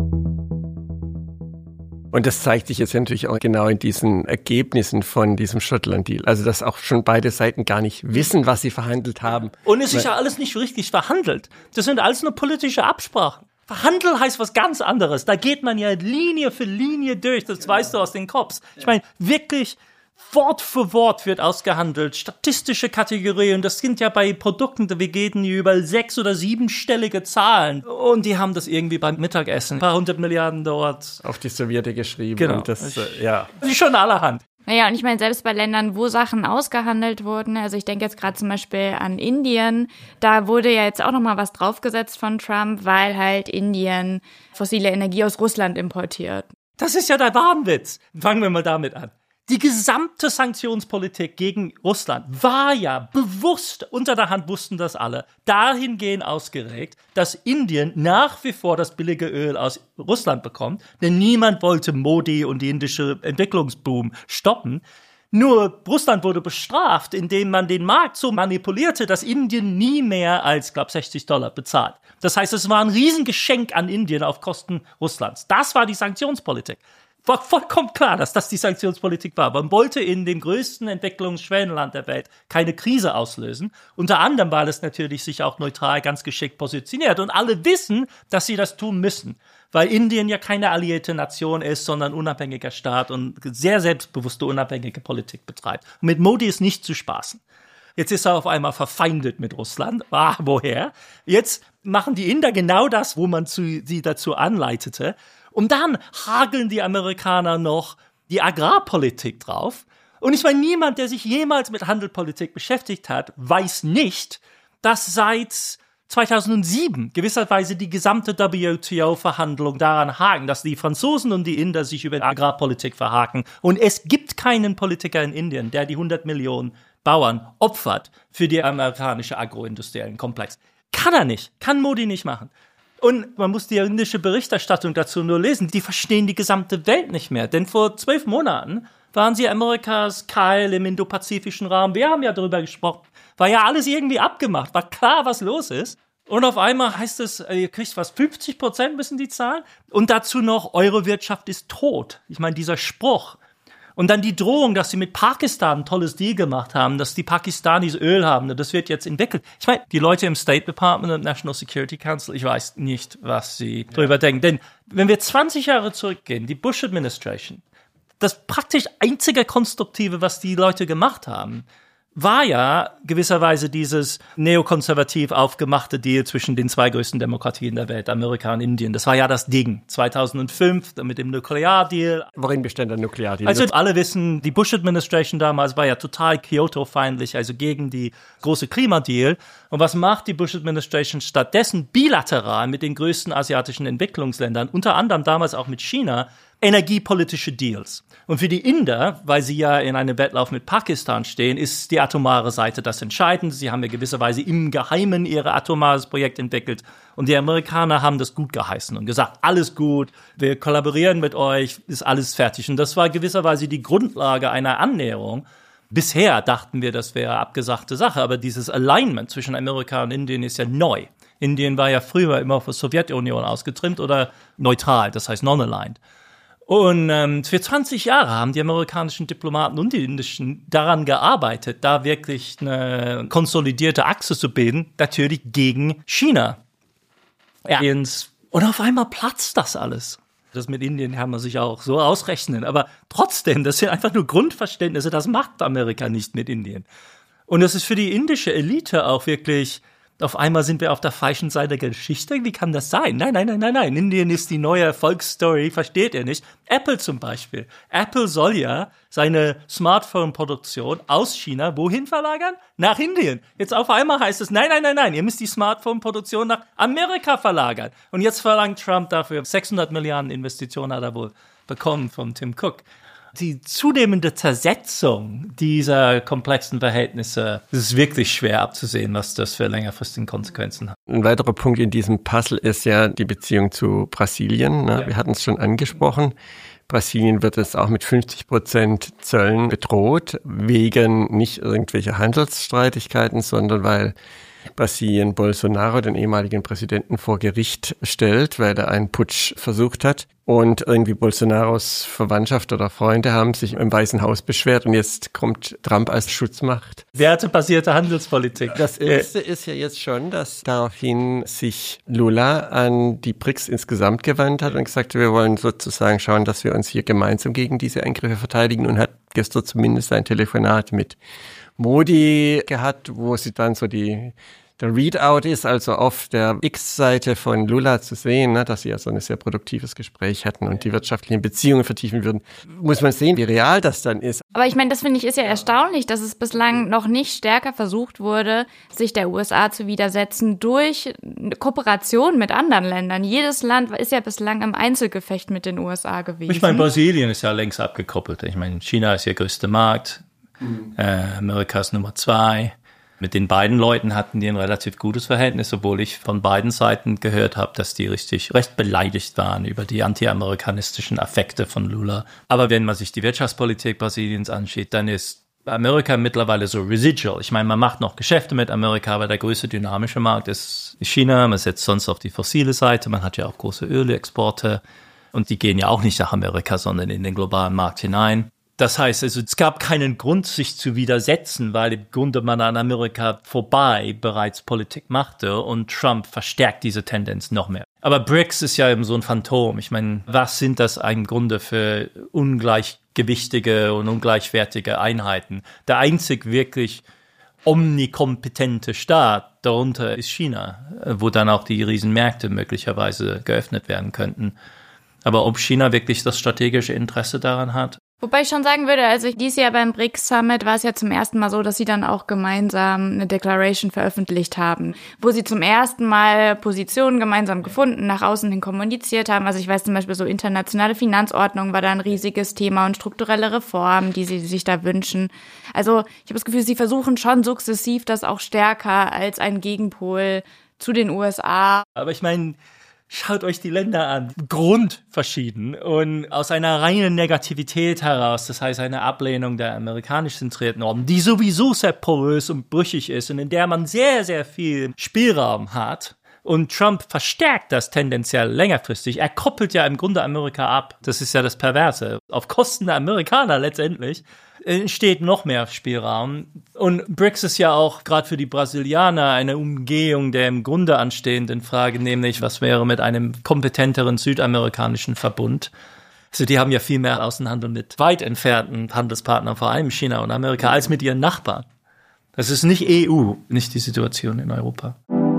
Und das zeigt sich jetzt natürlich auch genau in diesen Ergebnissen von diesem Schottland-Deal. Also dass auch schon beide Seiten gar nicht wissen, was sie verhandelt haben. Und es ist ja alles nicht richtig verhandelt. Das sind alles nur politische Absprachen. Verhandeln heißt was ganz anderes. Da geht man ja Linie für Linie durch. Das weißt du aus den Cops. Ich meine, wirklich Wort für Wort wird ausgehandelt, statistische Kategorien, das sind ja bei Produkten, wir gehen über sechs- oder siebenstellige Zahlen und die haben das irgendwie beim Mittagessen, ein paar hundert Milliarden dort auf die Serviette geschrieben. Genau. Und das, äh, ja. Das ist schon allerhand. Naja, und ich meine, selbst bei Ländern, wo Sachen ausgehandelt wurden, also ich denke jetzt gerade zum Beispiel an Indien, da wurde ja jetzt auch nochmal was draufgesetzt von Trump, weil halt Indien fossile Energie aus Russland importiert. Das ist ja der Wahnwitz. Fangen wir mal damit an. Die gesamte Sanktionspolitik gegen Russland war ja bewusst, unter der Hand wussten das alle, dahingehend ausgeregt, dass Indien nach wie vor das billige Öl aus Russland bekommt, denn niemand wollte Modi und die indische Entwicklungsboom stoppen. Nur Russland wurde bestraft, indem man den Markt so manipulierte, dass Indien nie mehr als, glaube sechzig Dollar bezahlt. Das heißt, es war ein Riesengeschenk an Indien auf Kosten Russlands. Das war die Sanktionspolitik. War vollkommen klar, dass das die Sanktionspolitik war. Man wollte in dem größten Entwicklungsschwellenland der Welt keine Krise auslösen. Unter anderem, weil es natürlich sich auch neutral ganz geschickt positioniert. Und alle wissen, dass sie das tun müssen. Weil Indien ja keine alliierte Nation ist, sondern ein unabhängiger Staat und sehr selbstbewusste, unabhängige Politik betreibt. Und mit Modi ist nicht zu spaßen. Jetzt ist er auf einmal verfeindet mit Russland. Ah, woher? Jetzt machen die Inder genau das, wo man zu, sie dazu anleitete. Und dann hageln die Amerikaner noch die Agrarpolitik drauf. Und ich meine, niemand, der sich jemals mit Handelspolitik beschäftigt hat, weiß nicht, dass seit zweitausendsieben gewisserweise die gesamte W T O-Verhandlung daran haken, dass die Franzosen und die Inder sich über Agrarpolitik verhaken. Und es gibt keinen Politiker in Indien, der die hundert Millionen Bauern opfert für die amerikanische agroindustriellen Komplex. Kann er nicht, kann Modi nicht machen. Und man muss die indische Berichterstattung dazu nur lesen. Die verstehen die gesamte Welt nicht mehr. Denn vor zwölf Monaten waren sie Amerikas Keil im indopazifischen Raum. Wir haben ja darüber gesprochen. War ja alles irgendwie abgemacht. War klar, was los ist. Und auf einmal heißt es, ihr kriegt was, fünfzig Prozent müssen die zahlen. Und dazu noch, eure Wirtschaft ist tot. Ich meine, dieser Spruch. Und dann die Drohung, dass sie mit Pakistan ein tolles Deal gemacht haben, dass die Pakistanis Öl haben, das wird jetzt entwickelt. Ich meine, die Leute im State Department und National Security Council, ich weiß nicht, was sie ja. darüber denken. Denn wenn wir zwanzig Jahre zurückgehen, die Bush Administration, das praktisch einzige Konstruktive, was die Leute gemacht haben, war ja gewisserweise dieses neokonservativ aufgemachte Deal zwischen den zwei größten Demokratien der Welt, Amerika und Indien. Das war ja das Ding. zweitausendfünf mit dem Nukleardeal. Worin bestand der Nukleardeal? Also alle wissen, die Bush-Administration damals war ja total Kyoto-feindlich, also gegen die große Klimadeal. Und was macht die Bush-Administration stattdessen? Bilateral mit den größten asiatischen Entwicklungsländern, unter anderem damals auch mit China, energiepolitische Deals. Und für die Inder, weil sie ja in einem Wettlauf mit Pakistan stehen, ist die atomare Seite das Entscheidende. Sie haben ja gewisserweise im Geheimen ihr atomares Projekt entwickelt. Und die Amerikaner haben das gut geheißen und gesagt, alles gut, wir kollaborieren mit euch, ist alles fertig. Und das war gewisserweise die Grundlage einer Annäherung. Bisher dachten wir, das wäre abgesagte Sache, aber dieses Alignment zwischen Amerika und Indien ist ja neu. Indien war ja früher immer auf die Sowjetunion ausgetrimmt oder neutral, das heißt non-aligned. Und ähm, für zwanzig Jahre haben die amerikanischen Diplomaten und die indischen daran gearbeitet, da wirklich eine konsolidierte Achse zu bilden, natürlich gegen China. Ja. Und auf einmal platzt das alles. Das mit Indien kann man sich auch so ausrechnen. Aber trotzdem, das sind einfach nur Grundverständnisse, das macht Amerika nicht mit Indien. Und das ist für die indische Elite auch wirklich... Auf einmal sind wir auf der falschen Seite der Geschichte. Wie kann das sein? Nein, nein, nein, nein, nein. Indien ist die neue Erfolgsstory, versteht ihr nicht? Apple zum Beispiel. Apple soll ja seine Smartphone-Produktion aus China wohin verlagern? Nach Indien. Jetzt auf einmal heißt es, nein, nein, nein, nein, ihr müsst die Smartphone-Produktion nach Amerika verlagern. Und jetzt verlangt Trump dafür sechshundert Milliarden Investitionen hat er wohl bekommen von Tim Cook. Die zunehmende Zersetzung dieser komplexen Verhältnisse, es ist wirklich schwer abzusehen, was das für längerfristige Konsequenzen hat. Ein weiterer Punkt in diesem Puzzle ist ja die Beziehung zu Brasilien. Ne? Ja. Wir hatten es schon angesprochen. Brasilien wird jetzt auch mit fünfzig Prozent Zöllen bedroht, wegen nicht irgendwelcher Handelsstreitigkeiten, sondern weil Brasilien Bolsonaro, den ehemaligen Präsidenten, vor Gericht stellt, weil er einen Putsch versucht hat. Und irgendwie Bolsonaros Verwandtschaft oder Freunde haben sich im Weißen Haus beschwert und jetzt kommt Trump als Schutzmacht. Wertebasierte Handelspolitik. Das Erste ist ja jetzt schon, dass daraufhin sich Lula an die B R I C S insgesamt gewandt hat und gesagt, wir wollen sozusagen schauen, dass wir uns hier gemeinsam gegen diese Eingriffe verteidigen und hat gestern zumindest ein Telefonat mit Modi gehabt, wo sie dann so die, der Readout ist, also auf der X-Seite von Lula zu sehen, ne, dass sie ja so ein sehr produktives Gespräch hatten und die wirtschaftlichen Beziehungen vertiefen würden. Muss man sehen, wie real das dann ist. Aber ich meine, das finde ich ist ja erstaunlich, dass es bislang noch nicht stärker versucht wurde, sich der U S A zu widersetzen durch Kooperation mit anderen Ländern. Jedes Land ist ja bislang im Einzelgefecht mit den U S A gewesen. Ich meine, Brasilien ist ja längst abgekoppelt. Ich meine, China ist ihr größter Markt. Mhm. Äh, Amerika ist Nummer zwei. Mit den beiden Leuten hatten die ein relativ gutes Verhältnis, obwohl ich von beiden Seiten gehört habe, dass die richtig recht beleidigt waren über die anti-amerikanistischen Affekte von Lula. Aber wenn man sich die Wirtschaftspolitik Brasiliens anschaut, dann ist Amerika mittlerweile so residual. Ich meine, man macht noch Geschäfte mit Amerika, aber der größte dynamische Markt ist China. Man setzt sonst auf die fossile Seite. Man hat ja auch große Ölexporte und die gehen ja auch nicht nach Amerika, sondern in den globalen Markt hinein. Das heißt, also, es gab keinen Grund, sich zu widersetzen, weil im Grunde man an Amerika vorbei bereits Politik machte und Trump verstärkt diese Tendenz noch mehr. Aber B R I C S ist ja eben so ein Phantom. Ich meine, was sind das im Grunde für ungleichgewichtige und ungleichwertige Einheiten? Der einzig wirklich omnikompetente Staat darunter ist China, wo dann auch die Riesenmärkte möglicherweise geöffnet werden könnten. Aber ob China wirklich das strategische Interesse daran hat? Wobei ich schon sagen würde, also dieses Jahr beim B R I C S-Summit war es ja zum ersten Mal so, dass sie dann auch gemeinsam eine Declaration veröffentlicht haben, wo sie zum ersten Mal Positionen gemeinsam gefunden, nach außen hin kommuniziert haben. Also ich weiß zum Beispiel, so internationale Finanzordnung war da ein riesiges Thema und strukturelle Reformen, die sie sich da wünschen. Also ich habe das Gefühl, sie versuchen schon sukzessiv das auch stärker als ein Gegenpol zu den U S A. Aber ich meine, schaut euch die Länder an. Grundverschieden. Und aus einer reinen Negativität heraus, das heißt eine Ablehnung der amerikanisch zentrierten Orden, die sowieso sehr porös und brüchig ist und in der man sehr, sehr viel Spielraum hat. Und Trump verstärkt das tendenziell längerfristig. Er koppelt ja im Grunde Amerika ab. Das ist ja das Perverse. Auf Kosten der Amerikaner letztendlich entsteht noch mehr Spielraum. Und B R I C S ist ja auch gerade für die Brasilianer eine Umgehung der im Grunde anstehenden Frage, nämlich was wäre mit einem kompetenteren südamerikanischen Verbund. Also die haben ja viel mehr Außenhandel mit weit entfernten Handelspartnern, vor allem China und Amerika, als mit ihren Nachbarn. Das ist nicht E U, nicht die Situation in Europa.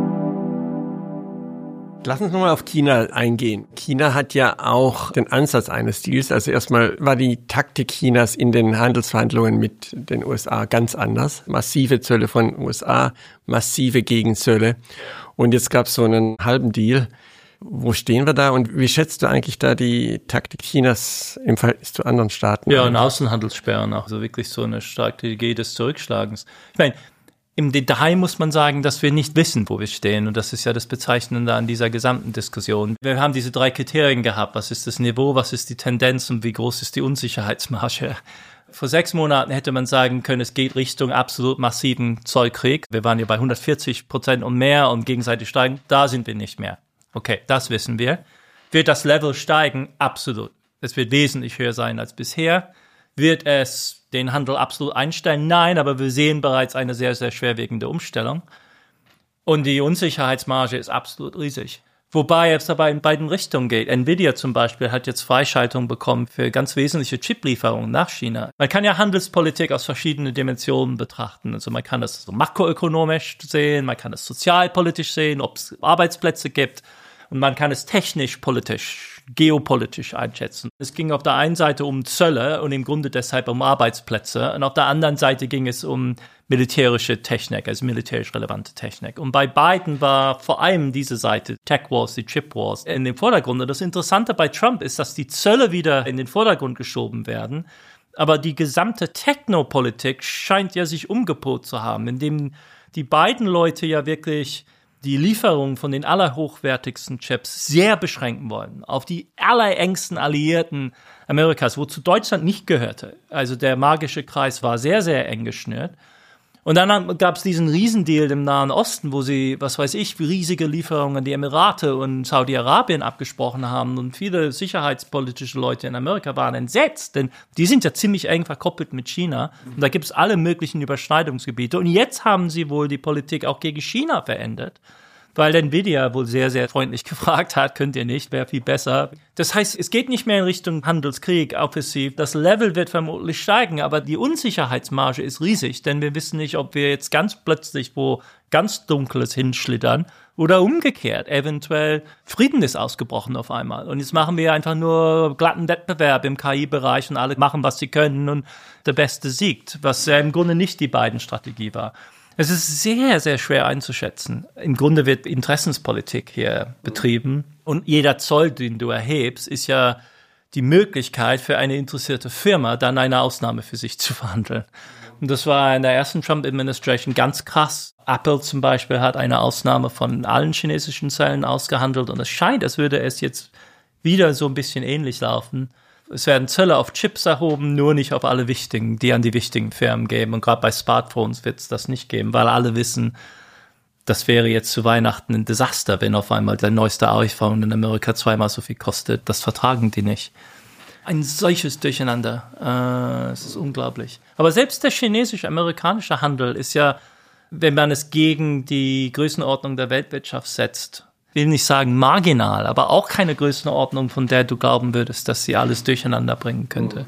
Lass uns nochmal auf China eingehen. China hat ja auch den Ansatz eines Deals. Also erstmal war die Taktik Chinas in den Handelsverhandlungen mit den U S A ganz anders. Massive Zölle von U S A, massive Gegenzölle. Und jetzt gab es so einen halben Deal. Wo stehen wir da und wie schätzt du eigentlich da die Taktik Chinas im Verhältnis zu anderen Staaten? Ja, und Außenhandelssperren, also wirklich so eine Strategie des Zurückschlagens. Ich meine, im Detail muss man sagen, dass wir nicht wissen, wo wir stehen. Und das ist ja das Bezeichnende an dieser gesamten Diskussion. Wir haben diese drei Kriterien gehabt. Was ist das Niveau, was ist die Tendenz und wie groß ist die Unsicherheitsmarge? Vor sechs Monaten hätte man sagen können, es geht Richtung absolut massiven Zollkrieg. Wir waren ja bei hundertvierzig Prozent und mehr und gegenseitig steigen. Da sind wir nicht mehr. Okay, das wissen wir. Wird das Level steigen? Absolut. Es wird wesentlich höher sein als bisher. Wird es den Handel absolut einstellen? Nein, aber wir sehen bereits eine sehr, sehr schwerwiegende Umstellung. Und die Unsicherheitsmarge ist absolut riesig. Wobei es dabei in beiden Richtungen geht. Nvidia zum Beispiel hat jetzt Freischaltung bekommen für ganz wesentliche Chiplieferungen nach China. Man kann ja Handelspolitik aus verschiedenen Dimensionen betrachten. Also man kann das so makroökonomisch sehen, man kann es sozialpolitisch sehen, ob es Arbeitsplätze gibt. Und man kann es technisch, politisch, geopolitisch einschätzen. Es ging auf der einen Seite um Zölle und im Grunde deshalb um Arbeitsplätze. Und auf der anderen Seite ging es um militärische Technik, also militärisch relevante Technik. Und bei beiden war vor allem diese Seite, Tech Wars, die Chip Wars, in dem Vordergrund. Und das Interessante bei Trump ist, dass die Zölle wieder in den Vordergrund geschoben werden. Aber die gesamte Technopolitik scheint ja sich umgepolt zu haben, indem die beiden Leute ja wirklich die Lieferung von den allerhochwertigsten Chips sehr beschränken wollen auf die allerengsten Alliierten Amerikas, wozu Deutschland nicht gehörte. Also der magische Kreis war sehr, sehr eng geschnürt. Und dann gab es diesen Riesendeal im Nahen Osten, wo sie, was weiß ich, riesige Lieferungen an die Emirate und Saudi-Arabien abgesprochen haben. Und viele sicherheitspolitische Leute in Amerika waren entsetzt, denn die sind ja ziemlich eng verkoppelt mit China. Und da gibt es alle möglichen Überschneidungsgebiete. Und jetzt haben sie wohl die Politik auch gegen China verändert, weil Nvidia wohl sehr, sehr freundlich gefragt hat, könnt ihr nicht, wäre viel besser. Das heißt, es geht nicht mehr in Richtung Handelskrieg, offensiv. Das Level wird vermutlich steigen, aber die Unsicherheitsmarge ist riesig, denn wir wissen nicht, ob wir jetzt ganz plötzlich wo ganz Dunkles hinschlittern oder umgekehrt. Eventuell Frieden ist ausgebrochen auf einmal. Und jetzt machen wir einfach nur glatten Wettbewerb im K I-Bereich und alle machen, was sie können und der Beste siegt, was ja im Grunde nicht die beiden Strategie war. Es ist sehr, sehr schwer einzuschätzen. Im Grunde wird Interessenspolitik hier betrieben. Und jeder Zoll, den du erhebst, ist ja die Möglichkeit für eine interessierte Firma, dann eine Ausnahme für sich zu verhandeln. Und das war in der ersten Trump-Administration ganz krass. Apple zum Beispiel hat eine Ausnahme von allen chinesischen Zöllen ausgehandelt und es scheint, als würde es jetzt wieder so ein bisschen ähnlich laufen. Es werden Zölle auf Chips erhoben, nur nicht auf alle wichtigen, die an die wichtigen Firmen geben. Und gerade bei Smartphones wird es das nicht geben, weil alle wissen, das wäre jetzt zu Weihnachten ein Desaster, wenn auf einmal der neueste iPhone in Amerika zweimal so viel kostet. Das vertragen die nicht. Ein solches Durcheinander. Äh, es ist unglaublich. Aber selbst der chinesisch-amerikanische Handel ist ja, wenn man es gegen die Größenordnung der Weltwirtschaft setzt, will nicht sagen marginal, aber auch keine Größenordnung, von der du glauben würdest, dass sie alles durcheinander bringen könnte.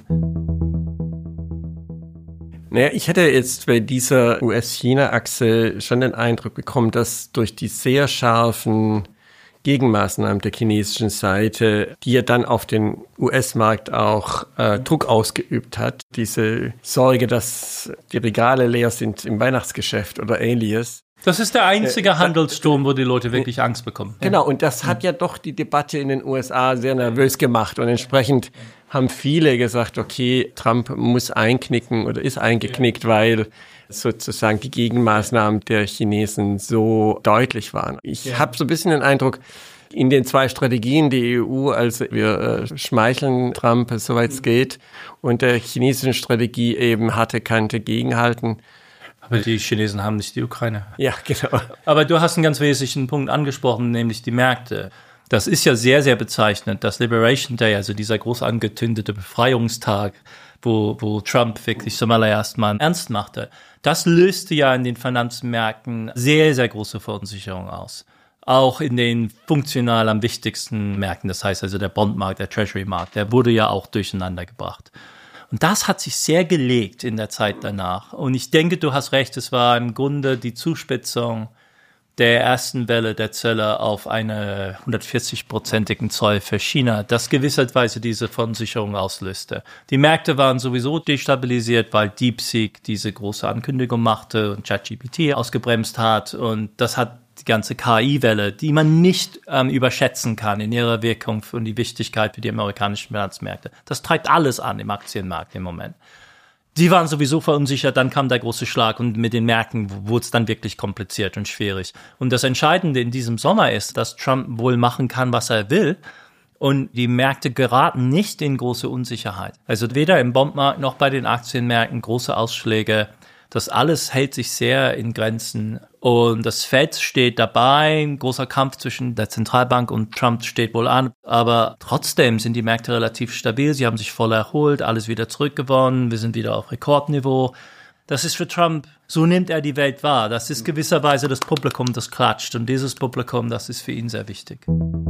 Naja, ich hätte jetzt bei dieser U S-China-Achse schon den Eindruck bekommen, dass durch die sehr scharfen Gegenmaßnahmen der chinesischen Seite, die ja dann auf den U S-Markt auch äh, Druck ausgeübt hat, diese Sorge, dass die Regale leer sind im Weihnachtsgeschäft oder ähnliches. Das ist der einzige Handelssturm, wo die Leute wirklich Angst bekommen. Genau, und das hat ja doch die Debatte in den U S A sehr nervös gemacht. Und entsprechend haben viele gesagt, okay, Trump muss einknicken oder ist eingeknickt, weil sozusagen die Gegenmaßnahmen der Chinesen so deutlich waren. Ich habe so ein bisschen den Eindruck, in den zwei Strategien, die E U, also wir äh, schmeicheln Trump, soweit es geht, und der chinesischen Strategie eben harte Kante gegenhalten. Aber die Chinesen haben nicht die Ukraine. Ja, genau. Aber du hast einen ganz wesentlichen Punkt angesprochen, nämlich die Märkte. Das ist ja sehr, sehr bezeichnend. Das Liberation Day, also dieser groß angetündete Befreiungstag, wo, wo Trump wirklich zum allerersten Mal ernst machte, das löste ja in den Finanzmärkten sehr, sehr große Verunsicherung aus. Auch in den funktional am wichtigsten Märkten, das heißt also der Bondmarkt, der Treasury-Markt, der wurde ja auch durcheinander gebracht. Und das hat sich sehr gelegt in der Zeit danach. Und ich denke, du hast recht, es war im Grunde die Zuspitzung der ersten Welle der Zölle auf eine hundertvierzig-prozentigen Zoll für China, das gewisserweise diese Verunsicherung auslöste. Die Märkte waren sowieso destabilisiert, weil DeepSeek diese große Ankündigung machte und ChatGPT ausgebremst hat. Und das hat die ganze K I-Welle, die man nicht ähm, überschätzen kann in ihrer Wirkung und die Wichtigkeit für die amerikanischen Finanzmärkte. Das treibt alles an im Aktienmarkt im Moment. Die waren sowieso verunsichert, dann kam der große Schlag und mit den Märkten wurde es dann wirklich kompliziert und schwierig. Und das Entscheidende in diesem Sommer ist, dass Trump wohl machen kann, was er will. Und die Märkte geraten nicht in große Unsicherheit. Also weder im Bondmarkt noch bei den Aktienmärkten große Ausschläge. Das alles hält sich sehr in Grenzen. Und das Fed steht dabei, ein großer Kampf zwischen der Zentralbank und Trump steht wohl an. Aber trotzdem sind die Märkte relativ stabil. Sie haben sich voll erholt, alles wieder zurückgewonnen. Wir sind wieder auf Rekordniveau. Das ist für Trump, so nimmt er die Welt wahr. Das ist gewisserweise das Publikum, das klatscht. Und dieses Publikum, das ist für ihn sehr wichtig.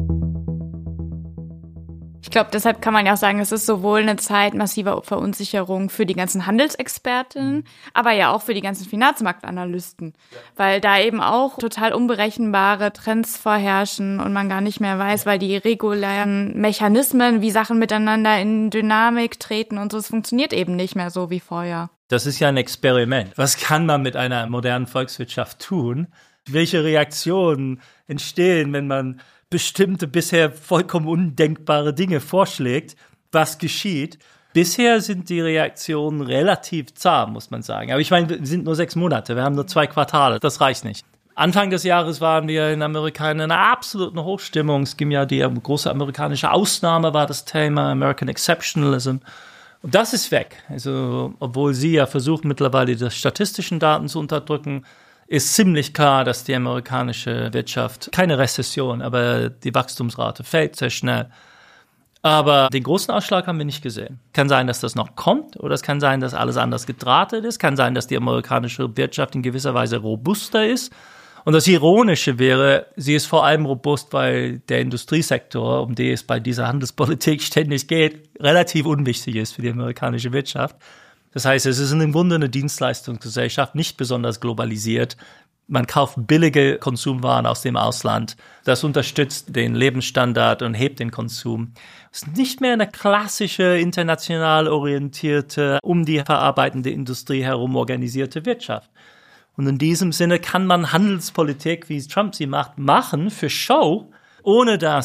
Ich glaube, deshalb kann man ja auch sagen, es ist sowohl eine Zeit massiver Verunsicherung für die ganzen Handelsexperten, aber ja auch für die ganzen Finanzmarktanalysten, weil da eben auch total unberechenbare Trends vorherrschen und man gar nicht mehr weiß, weil die regulären Mechanismen, wie Sachen miteinander in Dynamik treten und so, es funktioniert eben nicht mehr so wie vorher. Das ist ja ein Experiment. Was kann man mit einer modernen Volkswirtschaft tun? Welche Reaktionen entstehen, wenn man bestimmte bisher vollkommen undenkbare Dinge vorschlägt? Was geschieht? Bisher sind die Reaktionen relativ zahm, muss man sagen. Aber ich meine, wir sind nur sechs Monate, wir haben nur zwei Quartale, das reicht nicht. Anfang des Jahres waren wir in Amerika in einer absoluten Hochstimmung. Es ging ja die große amerikanische Ausnahme, war das Thema American Exceptionalism. Und das ist weg. Also, obwohl sie ja versuchen mittlerweile die statistischen Daten zu unterdrücken, ist ziemlich klar, dass die amerikanische Wirtschaft, keine Rezession, aber die Wachstumsrate fällt sehr schnell. Aber den großen Ausschlag haben wir nicht gesehen. Kann sein, dass das noch kommt, oder es kann sein, dass alles anders gedrahtet ist. Kann sein, dass die amerikanische Wirtschaft in gewisser Weise robuster ist. Und das Ironische wäre, sie ist vor allem robust, weil der Industriesektor, um den es bei dieser Handelspolitik ständig geht, relativ unwichtig ist für die amerikanische Wirtschaft. Das heißt, es ist im Grunde eine Dienstleistungsgesellschaft, nicht besonders globalisiert. Man kauft billige Konsumwaren aus dem Ausland. Das unterstützt den Lebensstandard und hebt den Konsum. Es ist nicht mehr eine klassische, international orientierte, um die verarbeitende Industrie herum organisierte Wirtschaft. Und in diesem Sinne kann man Handelspolitik, wie Trump sie macht, machen für Show, ohne dass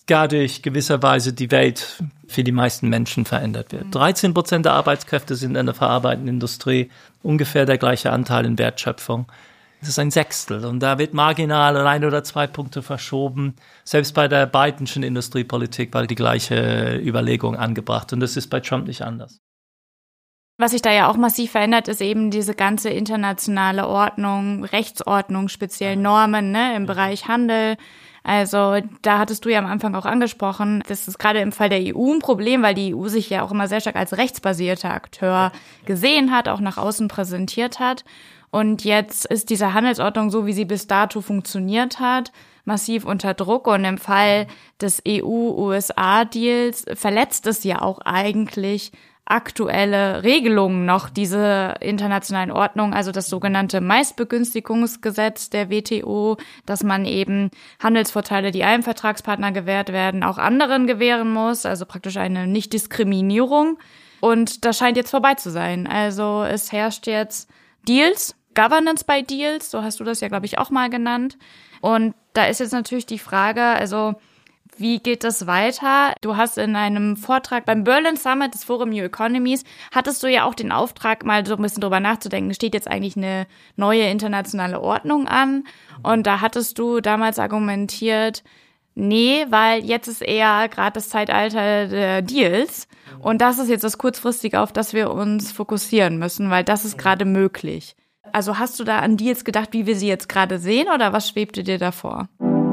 dadurch gewisserweise die Welt für die meisten Menschen verändert wird. dreizehn Prozent der Arbeitskräfte sind in der verarbeitenden Industrie, ungefähr der gleiche Anteil in Wertschöpfung. Das ist ein Sechstel und da wird marginal ein oder zwei Punkte verschoben. Selbst bei der Bidenschen Industriepolitik war die gleiche Überlegung angebracht und das ist bei Trump nicht anders. Was sich da ja auch massiv verändert, ist eben diese ganze internationale Ordnung, Rechtsordnung, speziell Normen, ne, im Bereich Handel. Also da hattest du ja am Anfang auch angesprochen, das ist gerade im Fall der E U ein Problem, weil die E U sich ja auch immer sehr stark als rechtsbasierter Akteur gesehen hat, auch nach außen präsentiert hat. Und jetzt ist diese Handelsordnung, so wie sie bis dato funktioniert hat, massiv unter Druck. Und im Fall des E U-U S A-Deals verletzt es ja auch eigentlich aktuelle Regelungen noch, diese internationalen Ordnungen, also das sogenannte Meistbegünstigungsgesetz der W T O, dass man eben Handelsvorteile, die einem Vertragspartner gewährt werden, auch anderen gewähren muss, also praktisch eine Nichtdiskriminierung. Und das scheint jetzt vorbei zu sein. Also es herrscht jetzt Deals, Governance by Deals, so hast du das ja, glaube ich, auch mal genannt. Und da ist jetzt natürlich die Frage, also wie geht das weiter? Du hast in einem Vortrag beim Berlin Summit des Forum New Economies, hattest du ja auch den Auftrag, mal so ein bisschen drüber nachzudenken, steht jetzt eigentlich eine neue internationale Ordnung an? Und da hattest du damals argumentiert, nee, weil jetzt ist eher gerade das Zeitalter der Deals. Und das ist jetzt das Kurzfristige, auf das wir uns fokussieren müssen, weil das ist gerade möglich. Also hast du da an Deals gedacht, wie wir sie jetzt gerade sehen, oder was schwebte dir davor?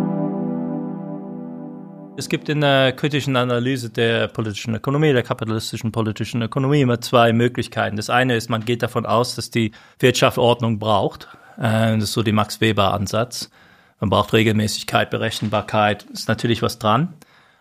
Es gibt in der kritischen Analyse der politischen Ökonomie, der kapitalistischen politischen Ökonomie immer zwei Möglichkeiten. Das eine ist, man geht davon aus, dass die Wirtschaft Ordnung braucht. Das ist so der Max-Weber-Ansatz. Man braucht Regelmäßigkeit, Berechenbarkeit, ist natürlich was dran.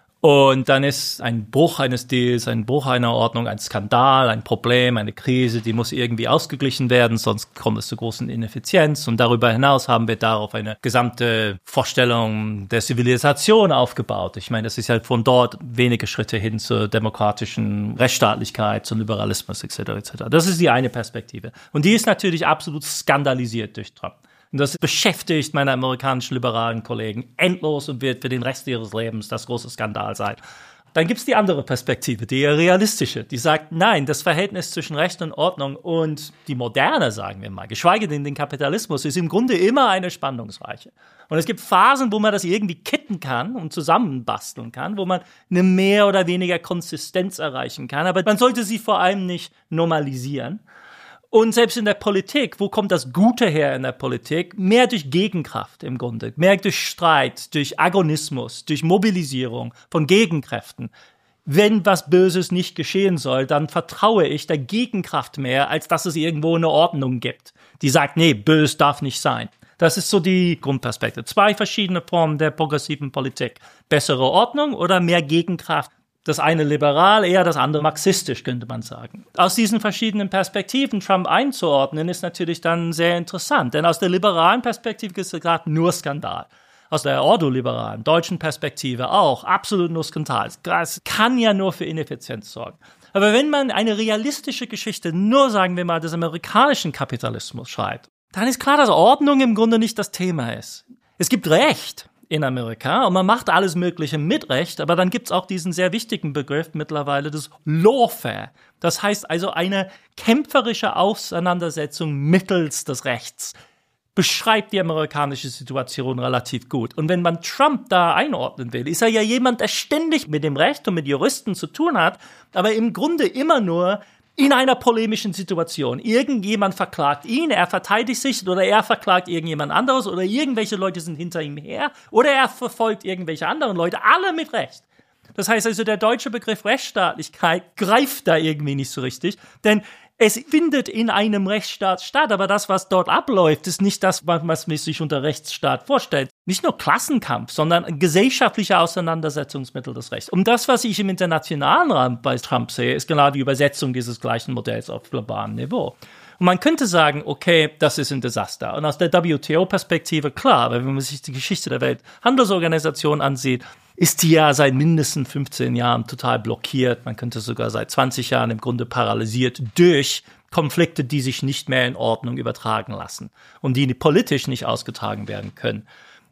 Und dann ist ein Bruch eines Deals, ein Bruch einer Ordnung, ein Skandal, ein Problem, eine Krise, die muss irgendwie ausgeglichen werden, sonst kommt es zu großen Ineffizienz. Und darüber hinaus haben wir darauf eine gesamte Vorstellung der Zivilisation aufgebaut. Ich meine, das ist halt von dort wenige Schritte hin zur demokratischen Rechtsstaatlichkeit, zum Liberalismus et cetera et cetera. Das ist die eine Perspektive. Und die ist natürlich absolut skandalisiert durch Trump. Und das beschäftigt meine amerikanischen liberalen Kollegen endlos und wird für den Rest ihres Lebens das große Skandal sein. Dann gibt's die andere Perspektive, die eher realistische, die sagt, nein, das Verhältnis zwischen Recht und Ordnung und die Moderne, sagen wir mal, geschweige denn den Kapitalismus, ist im Grunde immer eine Spannungsreiche. Und es gibt Phasen, wo man das irgendwie kitten kann und zusammenbasteln kann, wo man eine mehr oder weniger Konsistenz erreichen kann, aber man sollte sie vor allem nicht normalisieren. Und selbst in der Politik, wo kommt das Gute her in der Politik? Mehr durch Gegenkraft im Grunde, mehr durch Streit, durch Agonismus, durch Mobilisierung von Gegenkräften. Wenn was Böses nicht geschehen soll, dann vertraue ich der Gegenkraft mehr, als dass es irgendwo eine Ordnung gibt, die sagt, nee, böse darf nicht sein. Das ist so die Grundperspektive. Zwei verschiedene Formen der progressiven Politik. Bessere Ordnung oder mehr Gegenkraft. Das eine liberal, eher das andere marxistisch, könnte man sagen. Aus diesen verschiedenen Perspektiven Trump einzuordnen, ist natürlich dann sehr interessant. Denn aus der liberalen Perspektive ist es gerade nur Skandal. Aus der ordoliberalen, deutschen Perspektive auch absolut nur Skandal. Das kann ja nur für Ineffizienz sorgen. Aber wenn man eine realistische Geschichte nur, sagen wir mal, des amerikanischen Kapitalismus schreibt, dann ist klar, dass Ordnung im Grunde nicht das Thema ist. Es gibt Recht in Amerika und man macht alles Mögliche mit Recht, aber dann gibt's auch diesen sehr wichtigen Begriff mittlerweile des Lawfare. Das heißt also eine kämpferische Auseinandersetzung mittels des Rechts. Beschreibt die amerikanische Situation relativ gut. Und wenn man Trump da einordnen will, ist er ja jemand, der ständig mit dem Recht und mit Juristen zu tun hat, aber im Grunde immer nur in einer polemischen Situation. Irgendjemand verklagt ihn, er verteidigt sich oder er verklagt irgendjemand anderes oder irgendwelche Leute sind hinter ihm her oder er verfolgt irgendwelche anderen Leute, alle mit Recht. Das heißt also, der deutsche Begriff Rechtsstaatlichkeit greift da irgendwie nicht so richtig, denn es findet in einem Rechtsstaat statt, aber das, was dort abläuft, ist nicht das, was man sich unter Rechtsstaat vorstellt. Nicht nur Klassenkampf, sondern ein gesellschaftlicher Auseinandersetzungsmittel des Rechts. Und das, was ich im internationalen Rahmen bei Trump sehe, ist genau die Übersetzung dieses gleichen Modells auf globalem Niveau. Und man könnte sagen, okay, das ist ein Desaster. Und aus der W T O-Perspektive, klar, weil wenn man sich die Geschichte der Welthandelsorganisation ansieht, ist die ja seit mindestens fünfzehn Jahren total blockiert. Man könnte sogar seit zwanzig Jahren im Grunde paralysiert durch Konflikte, die sich nicht mehr in Ordnung übertragen lassen und die politisch nicht ausgetragen werden können.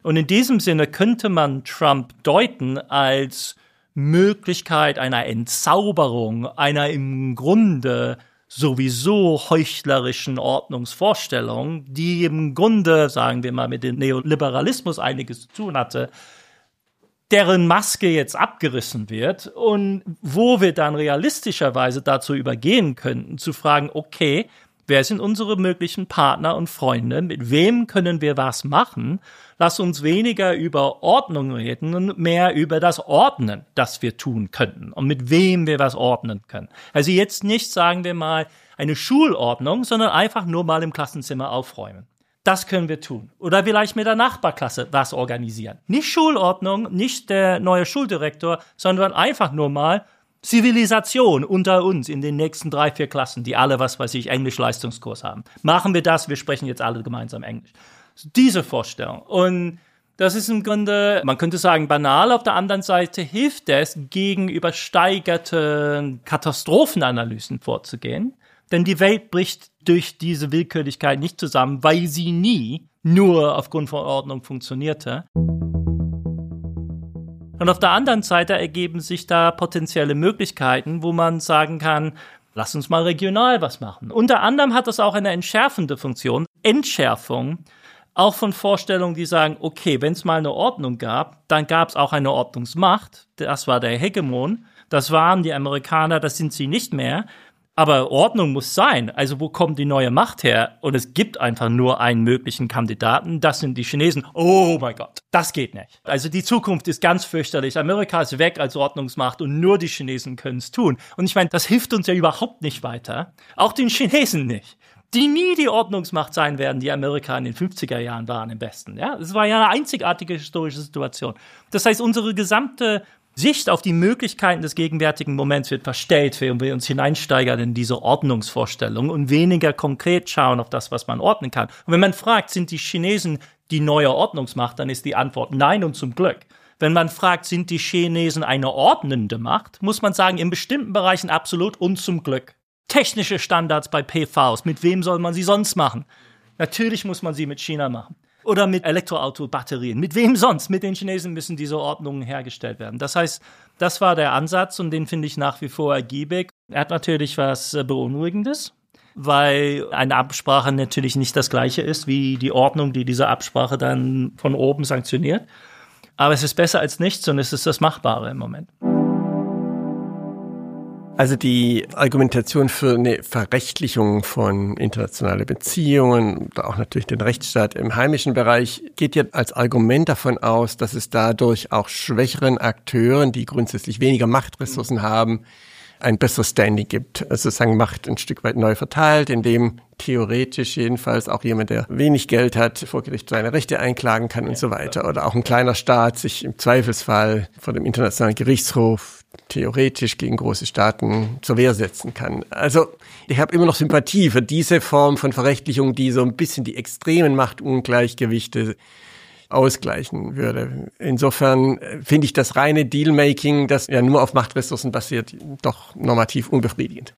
Und in diesem Sinne könnte man Trump deuten als Möglichkeit einer Entzauberung, einer im Grunde sowieso heuchlerischen Ordnungsvorstellung, die im Grunde, sagen wir mal, mit dem Neoliberalismus einiges zu tun hatte, deren Maske jetzt abgerissen wird und wo wir dann realistischerweise dazu übergehen könnten, zu fragen, okay, wer sind unsere möglichen Partner und Freunde, mit wem können wir was machen? Lass uns weniger über Ordnung reden und mehr über das Ordnen, das wir tun könnten und mit wem wir was ordnen können. Also jetzt nicht, sagen wir mal, eine Schulordnung, sondern einfach nur mal im Klassenzimmer aufräumen. Das können wir tun. Oder vielleicht mit der Nachbarklasse was organisieren. Nicht Schulordnung, nicht der neue Schuldirektor, sondern einfach nur mal Zivilisation unter uns in den nächsten drei, vier Klassen, die alle, was weiß ich, Englisch-Leistungskurs haben. Machen wir das, wir sprechen jetzt alle gemeinsam Englisch. Diese Vorstellung. Und das ist im Grunde, man könnte sagen, banal. Auf der anderen Seite hilft es, gegen übersteigerte Katastrophenanalysen vorzugehen. Denn die Welt bricht durch diese Willkürlichkeit nicht zusammen, weil sie nie nur aufgrund von Ordnung funktionierte. Und auf der anderen Seite ergeben sich da potenzielle Möglichkeiten, wo man sagen kann, lass uns mal regional was machen. Unter anderem hat das auch eine entschärfende Funktion, Entschärfung, auch von Vorstellungen, die sagen, okay, wenn es mal eine Ordnung gab, dann gab es auch eine Ordnungsmacht, das war der Hegemon, das waren die Amerikaner, das sind sie nicht mehr. Aber Ordnung muss sein. Also wo kommt die neue Macht her? Und es gibt einfach nur einen möglichen Kandidaten. Das sind die Chinesen. Oh mein Gott, das geht nicht. Also die Zukunft ist ganz fürchterlich. Amerika ist weg als Ordnungsmacht und nur die Chinesen können es tun. Und ich meine, das hilft uns ja überhaupt nicht weiter. Auch den Chinesen nicht. Die nie die Ordnungsmacht sein werden, die Amerika in den fünfziger Jahren waren im Westen. Ja, es war ja eine einzigartige historische Situation. Das heißt, unsere gesamte Sicht auf die Möglichkeiten des gegenwärtigen Moments wird verstellt, wenn wir uns hineinsteigern in diese Ordnungsvorstellung und weniger konkret schauen auf das, was man ordnen kann. Und wenn man fragt, sind die Chinesen die neue Ordnungsmacht, dann ist die Antwort nein und zum Glück. Wenn man fragt, sind die Chinesen eine ordnende Macht, muss man sagen, in bestimmten Bereichen absolut und zum Glück. Technische Standards bei P Vs, mit wem soll man sie sonst machen? Natürlich muss man sie mit China machen. Oder mit Elektroauto-Batterien. Mit wem sonst? Mit den Chinesen müssen diese Ordnungen hergestellt werden. Das heißt, das war der Ansatz und den finde ich nach wie vor ergiebig. Er hat natürlich was Beunruhigendes, weil eine Absprache natürlich nicht das Gleiche ist wie die Ordnung, die diese Absprache dann von oben sanktioniert. Aber es ist besser als nichts und es ist das Machbare im Moment. Also die Argumentation für eine Verrechtlichung von internationalen Beziehungen, auch natürlich den Rechtsstaat im heimischen Bereich, geht ja als Argument davon aus, dass es dadurch auch schwächeren Akteuren, die grundsätzlich weniger Machtressourcen haben, ein besseres Standing gibt. Also sozusagen Macht ein Stück weit neu verteilt, indem theoretisch jedenfalls auch jemand, der wenig Geld hat, vor Gericht seine Rechte einklagen kann und so weiter. Oder auch ein kleiner Staat sich im Zweifelsfall vor dem Internationalen Gerichtshof theoretisch gegen große Staaten zur Wehr setzen kann. Also ich habe immer noch Sympathie für diese Form von Verrechtlichung, die so ein bisschen die extremen Machtungleichgewichte ausgleichen würde. Insofern finde ich das reine Dealmaking, das ja nur auf Machtressourcen basiert, doch normativ unbefriedigend.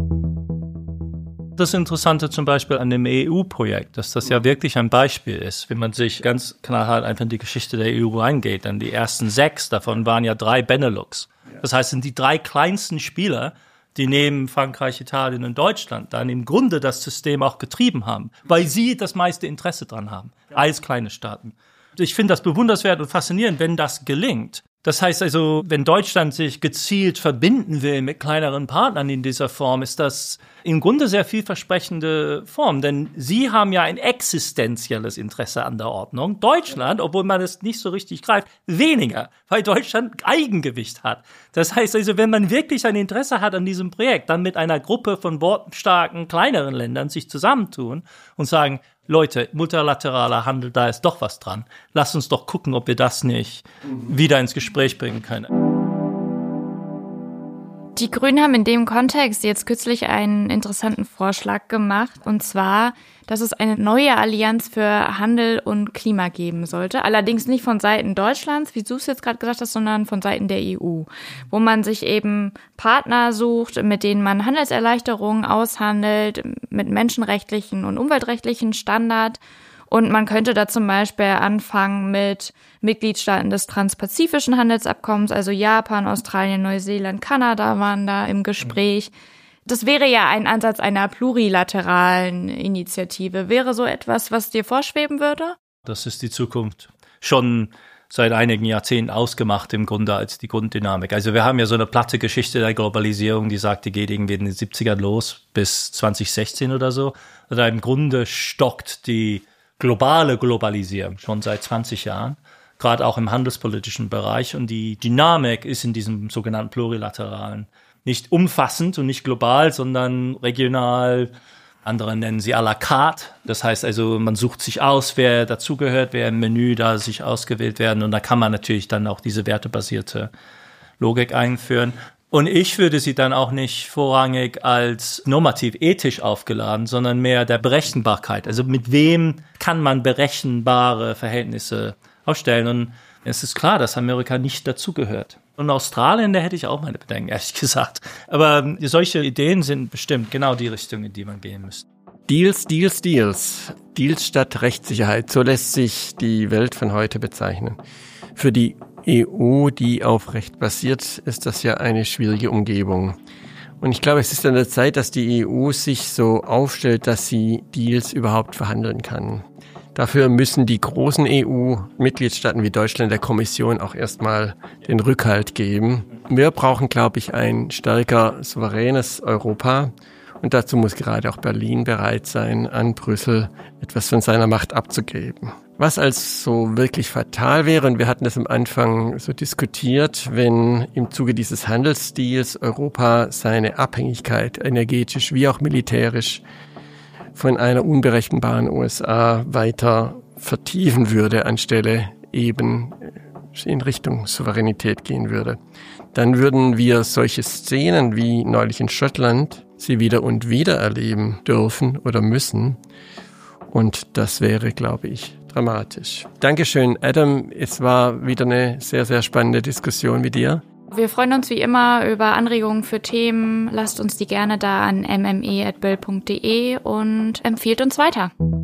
Das Interessante zum Beispiel an dem E U-Projekt, dass das ja wirklich ein Beispiel ist, wenn man sich ganz knallhart einfach in die Geschichte der E U reingeht. Denn die ersten sechs davon waren ja drei Benelux. Das heißt, sind die drei kleinsten Spieler, die neben Frankreich, Italien und Deutschland dann im Grunde das System auch getrieben haben, weil sie das meiste Interesse dran haben, als kleine Staaten. Ich finde das bewundernswert und faszinierend, wenn das gelingt. Das heißt also, wenn Deutschland sich gezielt verbinden will mit kleineren Partnern in dieser Form, ist das im Grunde sehr vielversprechende Form. Denn sie haben ja ein existenzielles Interesse an der Ordnung. Deutschland, obwohl man es nicht so richtig greift, weniger, weil Deutschland Eigengewicht hat. Das heißt also, wenn man wirklich ein Interesse hat an diesem Projekt, dann mit einer Gruppe von wortstarken, kleineren Ländern sich zusammentun und sagen, Leute, multilateraler Handel, da ist doch was dran. Lasst uns doch gucken, ob wir das nicht wieder ins Gespräch bringen können. Die Grünen haben in dem Kontext jetzt kürzlich einen interessanten Vorschlag gemacht, und zwar, dass es eine neue Allianz für Handel und Klima geben sollte. Allerdings nicht von Seiten Deutschlands, wie du es jetzt gerade gesagt hast, sondern von Seiten der E U, wo man sich eben Partner sucht, mit denen man Handelserleichterungen aushandelt, mit menschenrechtlichen und umweltrechtlichen Standards. Und man könnte da zum Beispiel anfangen mit Mitgliedstaaten des Transpazifischen Handelsabkommens, also Japan, Australien, Neuseeland, Kanada waren da im Gespräch. Das wäre ja ein Ansatz einer plurilateralen Initiative. Wäre so etwas, was dir vorschweben würde? Das ist die Zukunft. Schon seit einigen Jahrzehnten ausgemacht im Grunde als die Grunddynamik. Also wir haben ja so eine platte Geschichte der Globalisierung, die sagt, die geht irgendwie in den siebzigern los bis zwanzig sechzehn oder so. Also im Grunde stockt die globale Globalisierung schon seit zwanzig Jahren, gerade auch im handelspolitischen Bereich. Und die Dynamik ist in diesem sogenannten plurilateralen nicht umfassend und nicht global, sondern regional. Andere nennen sie à la carte. Das heißt also, man sucht sich aus, wer dazugehört, wer im Menü da sich ausgewählt werden. Und da kann man natürlich dann auch diese wertebasierte Logik einführen. Und ich würde sie dann auch nicht vorrangig als normativ ethisch aufgeladen, sondern mehr der Berechenbarkeit. Also mit wem kann man berechenbare Verhältnisse aufstellen? Und es ist klar, dass Amerika nicht dazugehört. Und Australien, da hätte ich auch meine Bedenken, ehrlich gesagt. Aber solche Ideen sind bestimmt genau die Richtung, in die man gehen müsste. Deals, Deals, Deals. Deals statt Rechtssicherheit. So lässt sich die Welt von heute bezeichnen. Für die E U, die auf Recht basiert, ist das ja eine schwierige Umgebung. Und ich glaube, es ist an der Zeit, dass die E U sich so aufstellt, dass sie Deals überhaupt verhandeln kann. Dafür müssen die großen E U-Mitgliedstaaten wie Deutschland der Kommission auch erstmal den Rückhalt geben. Wir brauchen, glaube ich, ein stärker souveränes Europa. Und dazu muss gerade auch Berlin bereit sein, an Brüssel etwas von seiner Macht abzugeben. Was also wirklich fatal wäre, und wir hatten das am Anfang so diskutiert, wenn im Zuge dieses Handelsdeals Europa seine Abhängigkeit energetisch wie auch militärisch von einer unberechenbaren U S A weiter vertiefen würde, anstelle eben in Richtung Souveränität gehen würde. Dann würden wir solche Szenen wie neulich in Schottland sie wieder und wieder erleben dürfen oder müssen. Und das wäre, glaube ich, dramatisch. Dankeschön, Adam. Es war wieder eine sehr, sehr spannende Diskussion mit dir. Wir freuen uns wie immer über Anregungen für Themen. Lasst uns die gerne da an m m e at bill punkt d e und empfiehlt uns weiter.